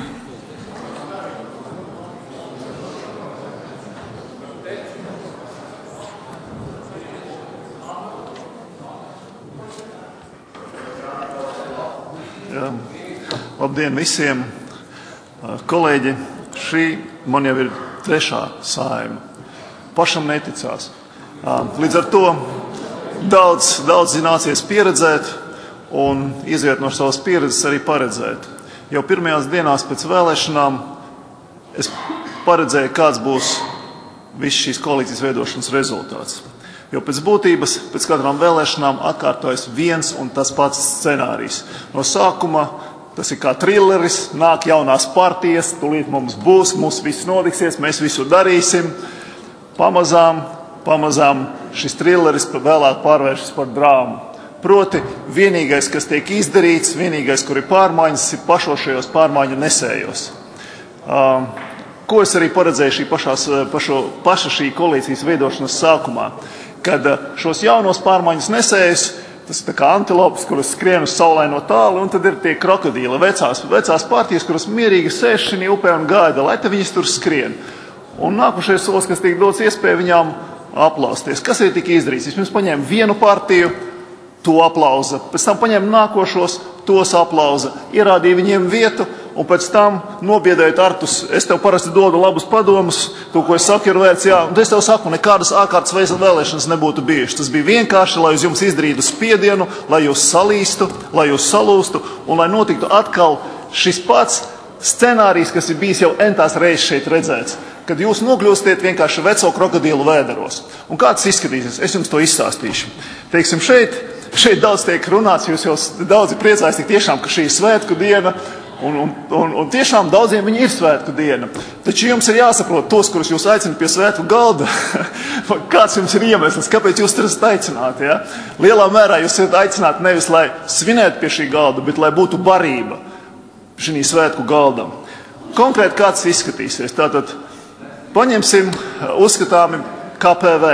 Jā. Labdien visiem! Kolēģi, šī man jau ir trešā Saeima. Pašam neticās. Līdz ar to daudz, daudz zināsies pieredzēt un iziet no savas pieredzes arī paredzēt. Jau pirmajās dienās pēc vēlēšanām es paredzēju, kāds būs viss šīs koalīcijas veidošanas rezultāts. Jo pēc būtības, pēc katrām vēlēšanām atkārtojas viens un tas pats scenārijs. No sākuma tas ir kā trilleris, nāk jaunās partijas, tūlīt mums būs, mums viss notiksies, mēs visu darīsim. Pamazām, pamazām šis trilleris vēlāk pārvēršas par drāmu. Proti, vienīgais, kas tiek izdarīts, vienīgais, kur ir pārmaiņas, ir pašos šajos pārmaiņu nesējos. Uh, ko es arī paredzēju šī pašās, pašo, paša šī koalīcijas veidošanas sākumā, kad šos jaunos pārmaiņas nesējus, tas ir tā kā antilopes, kuras skrien uz saulaino tāli, un tad ir tie krokodīli, vecās, vecās partijas, kuras mierīgi sēž šī upē un gaida, lai te viņas tur skrien. Un nākušais solis, kas tiek dots iespēju viņām aplausties. Kas ir tika izdarīts? Vispirms paņēma vienu partiju, to aplauza, pēc tam paņēma nākošos, tos aplauza, ierādīja viņiem vietu un pēc tam nobiedējat Artus. Es tev parasti dodu labus padomus, to, ko es saku, ir vērts, jā, un es tev saku, nekādas ārkārtas vēlēšanas nebūtu bijušas. Tas bija vienkārši, lai uz jums izdarītu spiedienu, lai jūs salīstu, lai jūs salūstu, un lai notiktu atkal šis pats scenārijs, kas ir bijis jau entās reizes šeit redzēts, kad jūs nokļūstiet vienkārši veco krokodīlu vēderos. Un kā tas izskatīsies? Es jums to izstāstīšu. Teiksim, šeit, šeit daudz tiek runāts, jūs jau daudzi priecājas tik tiešām, ka šī ir svētku diena, un, un, un, un tiešām daudziem viņi ir svētku diena. Taču jums ir jāsaprot tos, kurus jūs aicinat pie svētku galda, kāds jums ir iemesls, kāpēc jūs tur esat aicināti. Ja? Lielā mērā jūs esat aicināti nevis, lai svinētu pie šī galda, bet lai būtu barība šī svētku galdam. Konkrēti kāds izskatīsies. Tātad paņemsim uzskatāmi K P V.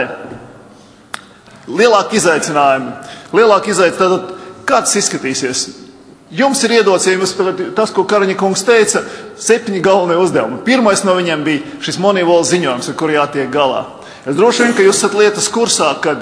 Lielāki izaicinājumi. Lielāki izaicinājumi. Tātad kāds izskatīsies? Jums ir iedots, ja jums tas, ko Kariņa kungs teica, septiņi galvenie uzdevumi. Pirmais no viņiem bija šis Moneyval ziņojums, ar kuru jātiek galā. Es droši vien, ka jūs esat lietas kursā, kad,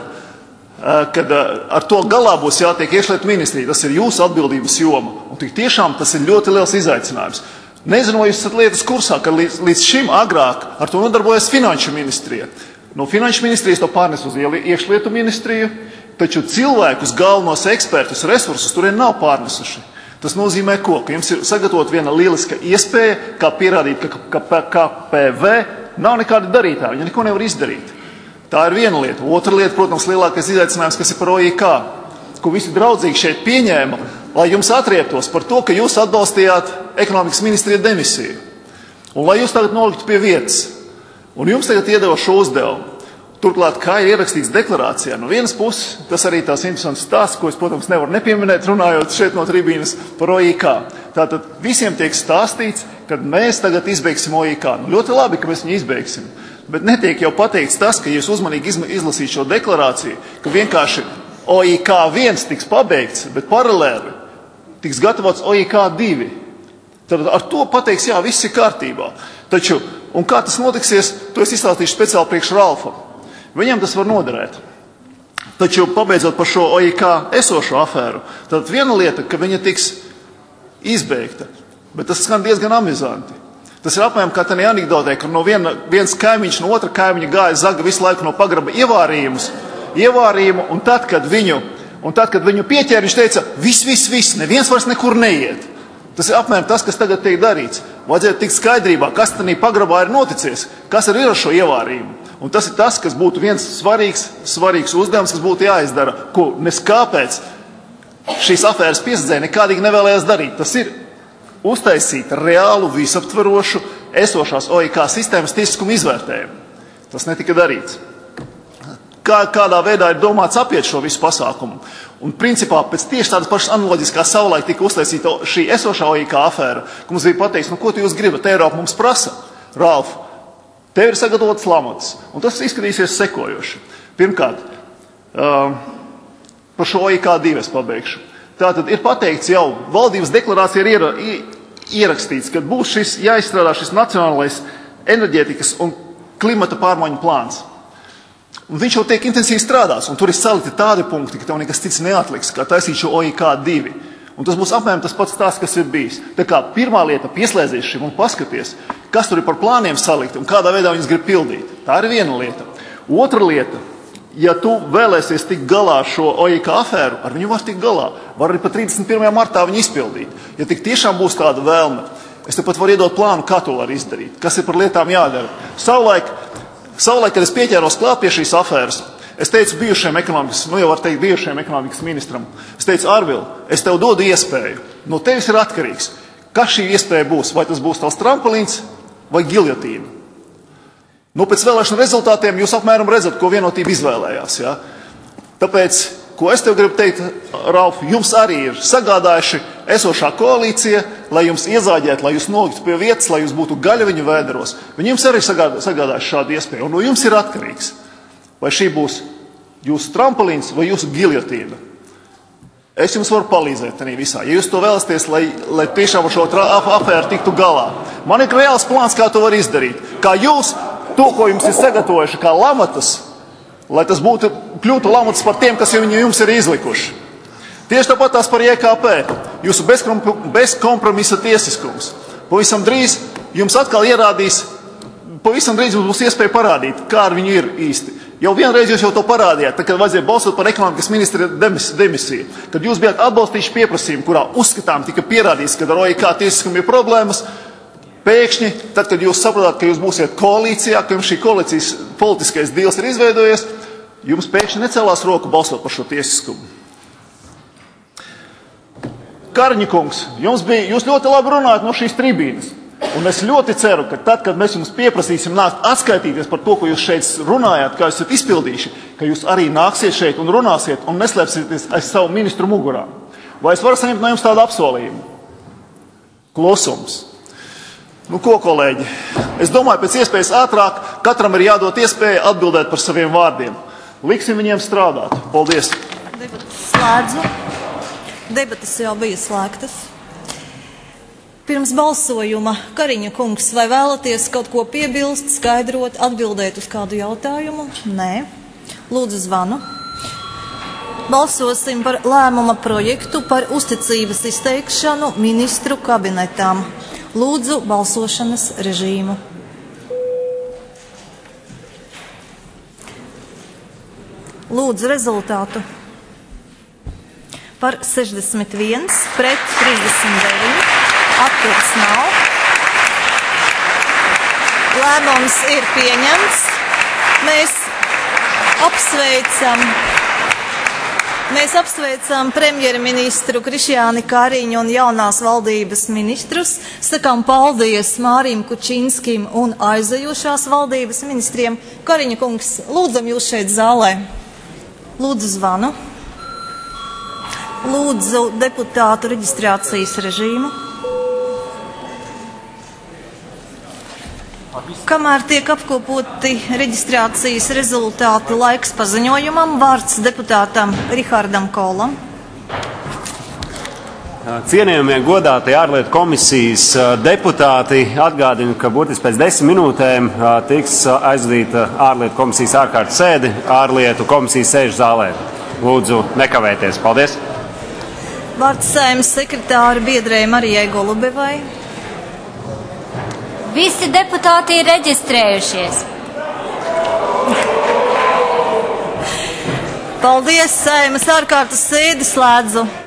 kad ar to galā būs jātiek iekšlietu ministrija. Tas ir jūsu atbildības joma. Un tik tiešām tas ir ļoti liels izaicinājums. Nezinu, vai jūs esat lietas kursā, ka līdz, līdz šim agrāk ar to nodarbojas Finanšu ministrija. No Finanšu ministrijas to pārnes uz iekšlietu ministriju, taču cilvēkus, galvenos ekspertus, resursus turien nav pārnesuši. Tas nozīmē ko? Ka jums ir sagatavot viena lieliska iespēja, kā pierādīt, ka K P V nav nekāda darītāja, viņa neko nevar izdarīt. Tā ir viena lieta. Otra lieta, protams, lielākais izaicinājums, kas ir par O I K, ko visi draudzīgi šeit pieņēma, lai jums atrieptos par to, ka jūs atbalstījāt ekonomikas ministrija demisiju. Un lai jūs tagad noliktu pie vietas. Un jums tagad iedeva šo uzdevumu. Turklāt, kā ir ierakstīts deklarācijā, no vienas puses, tas arī tās interesants stāsts, ko es, protams, nevaru nepieminēt, runājot šeit no tribīnas par O I K. Tātad visiem tiek stāstīts, ka mēs tagad izbeigsim O I K. Nu, ļoti labi, ka mēs viņu izbeigsim. Bet netiek jau pateikts tas, ka, ja jūs uzmanīgi izlasīt šo deklarāciju, ka vienkārši O I K viens tiks pabeigts, bet paralēli tiks gatavots O I K divi. Tad ar to pateiks, jā, viss ir kārtībā. Taču, un kā tas notiksies, to es izstāstīšu speciāli priekš Ralfa. Viņam tas var noderēt. Taču, pabeidzot par šo O I K esošo afēru, tad viena lieta, ka viņa tiks izbeigta, bet tas skan diezgan amizanti. Tas ir apmēram kā tādā anekdotē, ka no viena, viens kaimiņš no otra kaimiņa gāja zaga visu laiku no pagraba ievārījumus, ievārījumu, un tad, kad viņu, un tad, kad viņu pieķēra, viņš teica, viss, viss, viss, neviens vairs nekur neiet. Tas ir apmēram tas, kas tagad tiek darīts. Vajadzētu tikt skaidrībā, kas tādā pagrabā ir noticies, kas ir ar šo ievārījumu. Un tas ir tas, kas būtu viens svarīgs, svarīgs uzdevums, kas būtu jāizdara, ko nes kāpēc šīs afēras piesadzēja nekādīgi nevēlējās darīt. Tas ir uztaisīt reālu, visaptverošu, esošās O I K sistēmas tiesiskumu izvērtējumu. Tas netika darīts. Kā, kādā veidā ir domāts apiet šo visu pasākumu. Un principā pēc tieši tādas pašas analoģijas kā savulaik tika uztaisīta šī esošā O I K afēra, ka mums bija pateiks, nu ko tu jūs gribat, Eiropa mums prasa, Ralf, tev ir sagatavotas lamatas, un tas izskatīsies sekojoši. Pirmkārt, uh, par šo O I K divi es pabeigšu. Tātad ir pateikts jau, valdības deklarācija ir iera, ierakstīts, ka būs šis jāizstrādā šis nacionālais enerģētikas un klimata pārmaiņu plāns. Un viņš jau tiek intensīvi strādāts, un tur ir salikti tādi punkti, ka tev nekas cits neatliks, kā taisīt šo O I K divi. Un tas būs apmēram tas pats tās, kas ir bijis. Tā kā pirmā lieta pieslēdzies šim un paskaties, kas tur ir par plāniem salikti un kādā veidā viņus grib pildīt. Tā ir viena lieta. Otra lieta, ja tu vēlēsies tikt galā ar šo O I K afēru, ar viņu var tikt galā. Var arī pa trīsdesmit pirmajā martā viņu izpildīt. Ja tik tiešām būs tāda vēlme, es te pat varu iedot plānu, kā to var izdarīt, kas ir par lietām jādara. Savulaik, savulaik kad es pieķēros klāt pie šīs afēras, es teicu bijušajam ekonomikas, nu jau var teikt bijušajam ekonomikas ministram, es teicu, Arvil, es tev dodu iespēju, no tevis ir atkarīgs, kas šī iespēja būs, vai tas būs tavs trampolins vai giljotīna. Nu, pēc vēlēšanu rezultātiem jūs apmēram redzat, ko vienotība izvēlējās. Ja? Tāpēc, ko es tev gribu teikt, Ralf, jums arī ir sagādājuši esošā koalīcija, lai jums iezāģētu, lai jūs noliktu pie vietas, lai jūs būtu gaļaviņu vēderos. Viņi jums arī sagādājuši šādu iespēju, un no jums ir atkarīgs. Vai šī būs jūsu trampolins vai jūsu giljotīna. Es jums varu palīdzēt tādā visā. Ja jūs to vēlaties, lai, lai tiešām ar šo afēru tiktu galā. Man ir reāls plāns, kā to var izdarīt. Kā jūs to, ko jums ir sagatavojuši, kā lamatas, lai tas būtu, kļūtu lamatas par tiem, kas viņu jums ir izlikuši. Tieši tāpat tās par J K P, jūsu bezkompromisa tiesiskums. pavisam drīz jums atkal ierādīs, pavisam drīz jums būs iespēja parādīt, kā ar viņu ir īsti. Jau vienreiz jūs jau to parādījāt, tad, kad vajadzēja balsot par ekonomikas ministra demis, demisiju, kad jūs bijāt atbalstījuši pieprasījumu, kurā uzskatām tika pierādīts, ka ar O I K tiesiskumu ir problēmas, pēkšņi, tad, kad jūs sapratāt, ka jūs būsiet koalīcijā, ka jums šī koalīcijas politiskais dīls ir izveidojies, jums pēkšņi necēlās roku balsot par šo tiesiskumu. Kariņa kungs, jums bija, jūs ļoti labi runājat no šīs tribīnes. Un es ļoti ceru, ka tad, kad mēs jums pieprasīsim nākt atskaitīties par to, ko jūs šeit runājāt, kā jūs esat izpildījuši, ka jūs arī nāksiet šeit un runāsiet un neslēpsieties aiz savu ministru mugurā. Vai es varu saņemt no jums tādu apsolījumu? Klusums. Nu ko, kolēģi, es domāju, pēc iespējas ātrāk katram ir jādod iespēja atbildēt par saviem vārdiem. Liksim viņiem strādāt. Paldies. Debatas slēdzu. Debatas jau bija slēgtas. Pirms balsojuma, Kariņa kungs, vai vēlaties kaut ko piebilst, skaidrot, atbildēt uz kādu jautājumu? Nē. Lūdzu zvanu. Balsosim par lēmuma projektu par uzticības izteikšanu ministru kabinetām. Lūdzu balsošanas režīmu. Lūdzu rezultātu. Par sešdesmit viens pret trīsdesmit deviņi. Atturas nav. Lēmums ir pieņemts. Mēs apsveicam, mēs apsveicam premjerministru Krišjāni Kariņu un jaunās valdības ministrus. Sakām paldies Mārim Kučinskim un aizejošās valdības ministriem. Kariņa kungs, lūdzam jūs šeit zālē. Lūdzu zvanu. Lūdzu deputātu reģistrācijas režīmu. Kamēr tiek apkopoti reģistrācijas rezultāti, laiks paziņojumam, vārds deputātam Rihardam Kolam. Cienījamie godātie ārlietu komisijas deputāti, atgādinu, ka burtiski pēc desmit minūtēm tiks aizvadīta ārlietu komisijas ārkārtas sēde ārlietu komisijas sēžu zālē. Lūdzu nekavēties. Paldies! Vārds Saeimas sekretāra biedrē Marijai Golubevai. Visi deputāti ir reģistrējušies. Paldies, Saeimas ārkārtas sēdi slēdzu.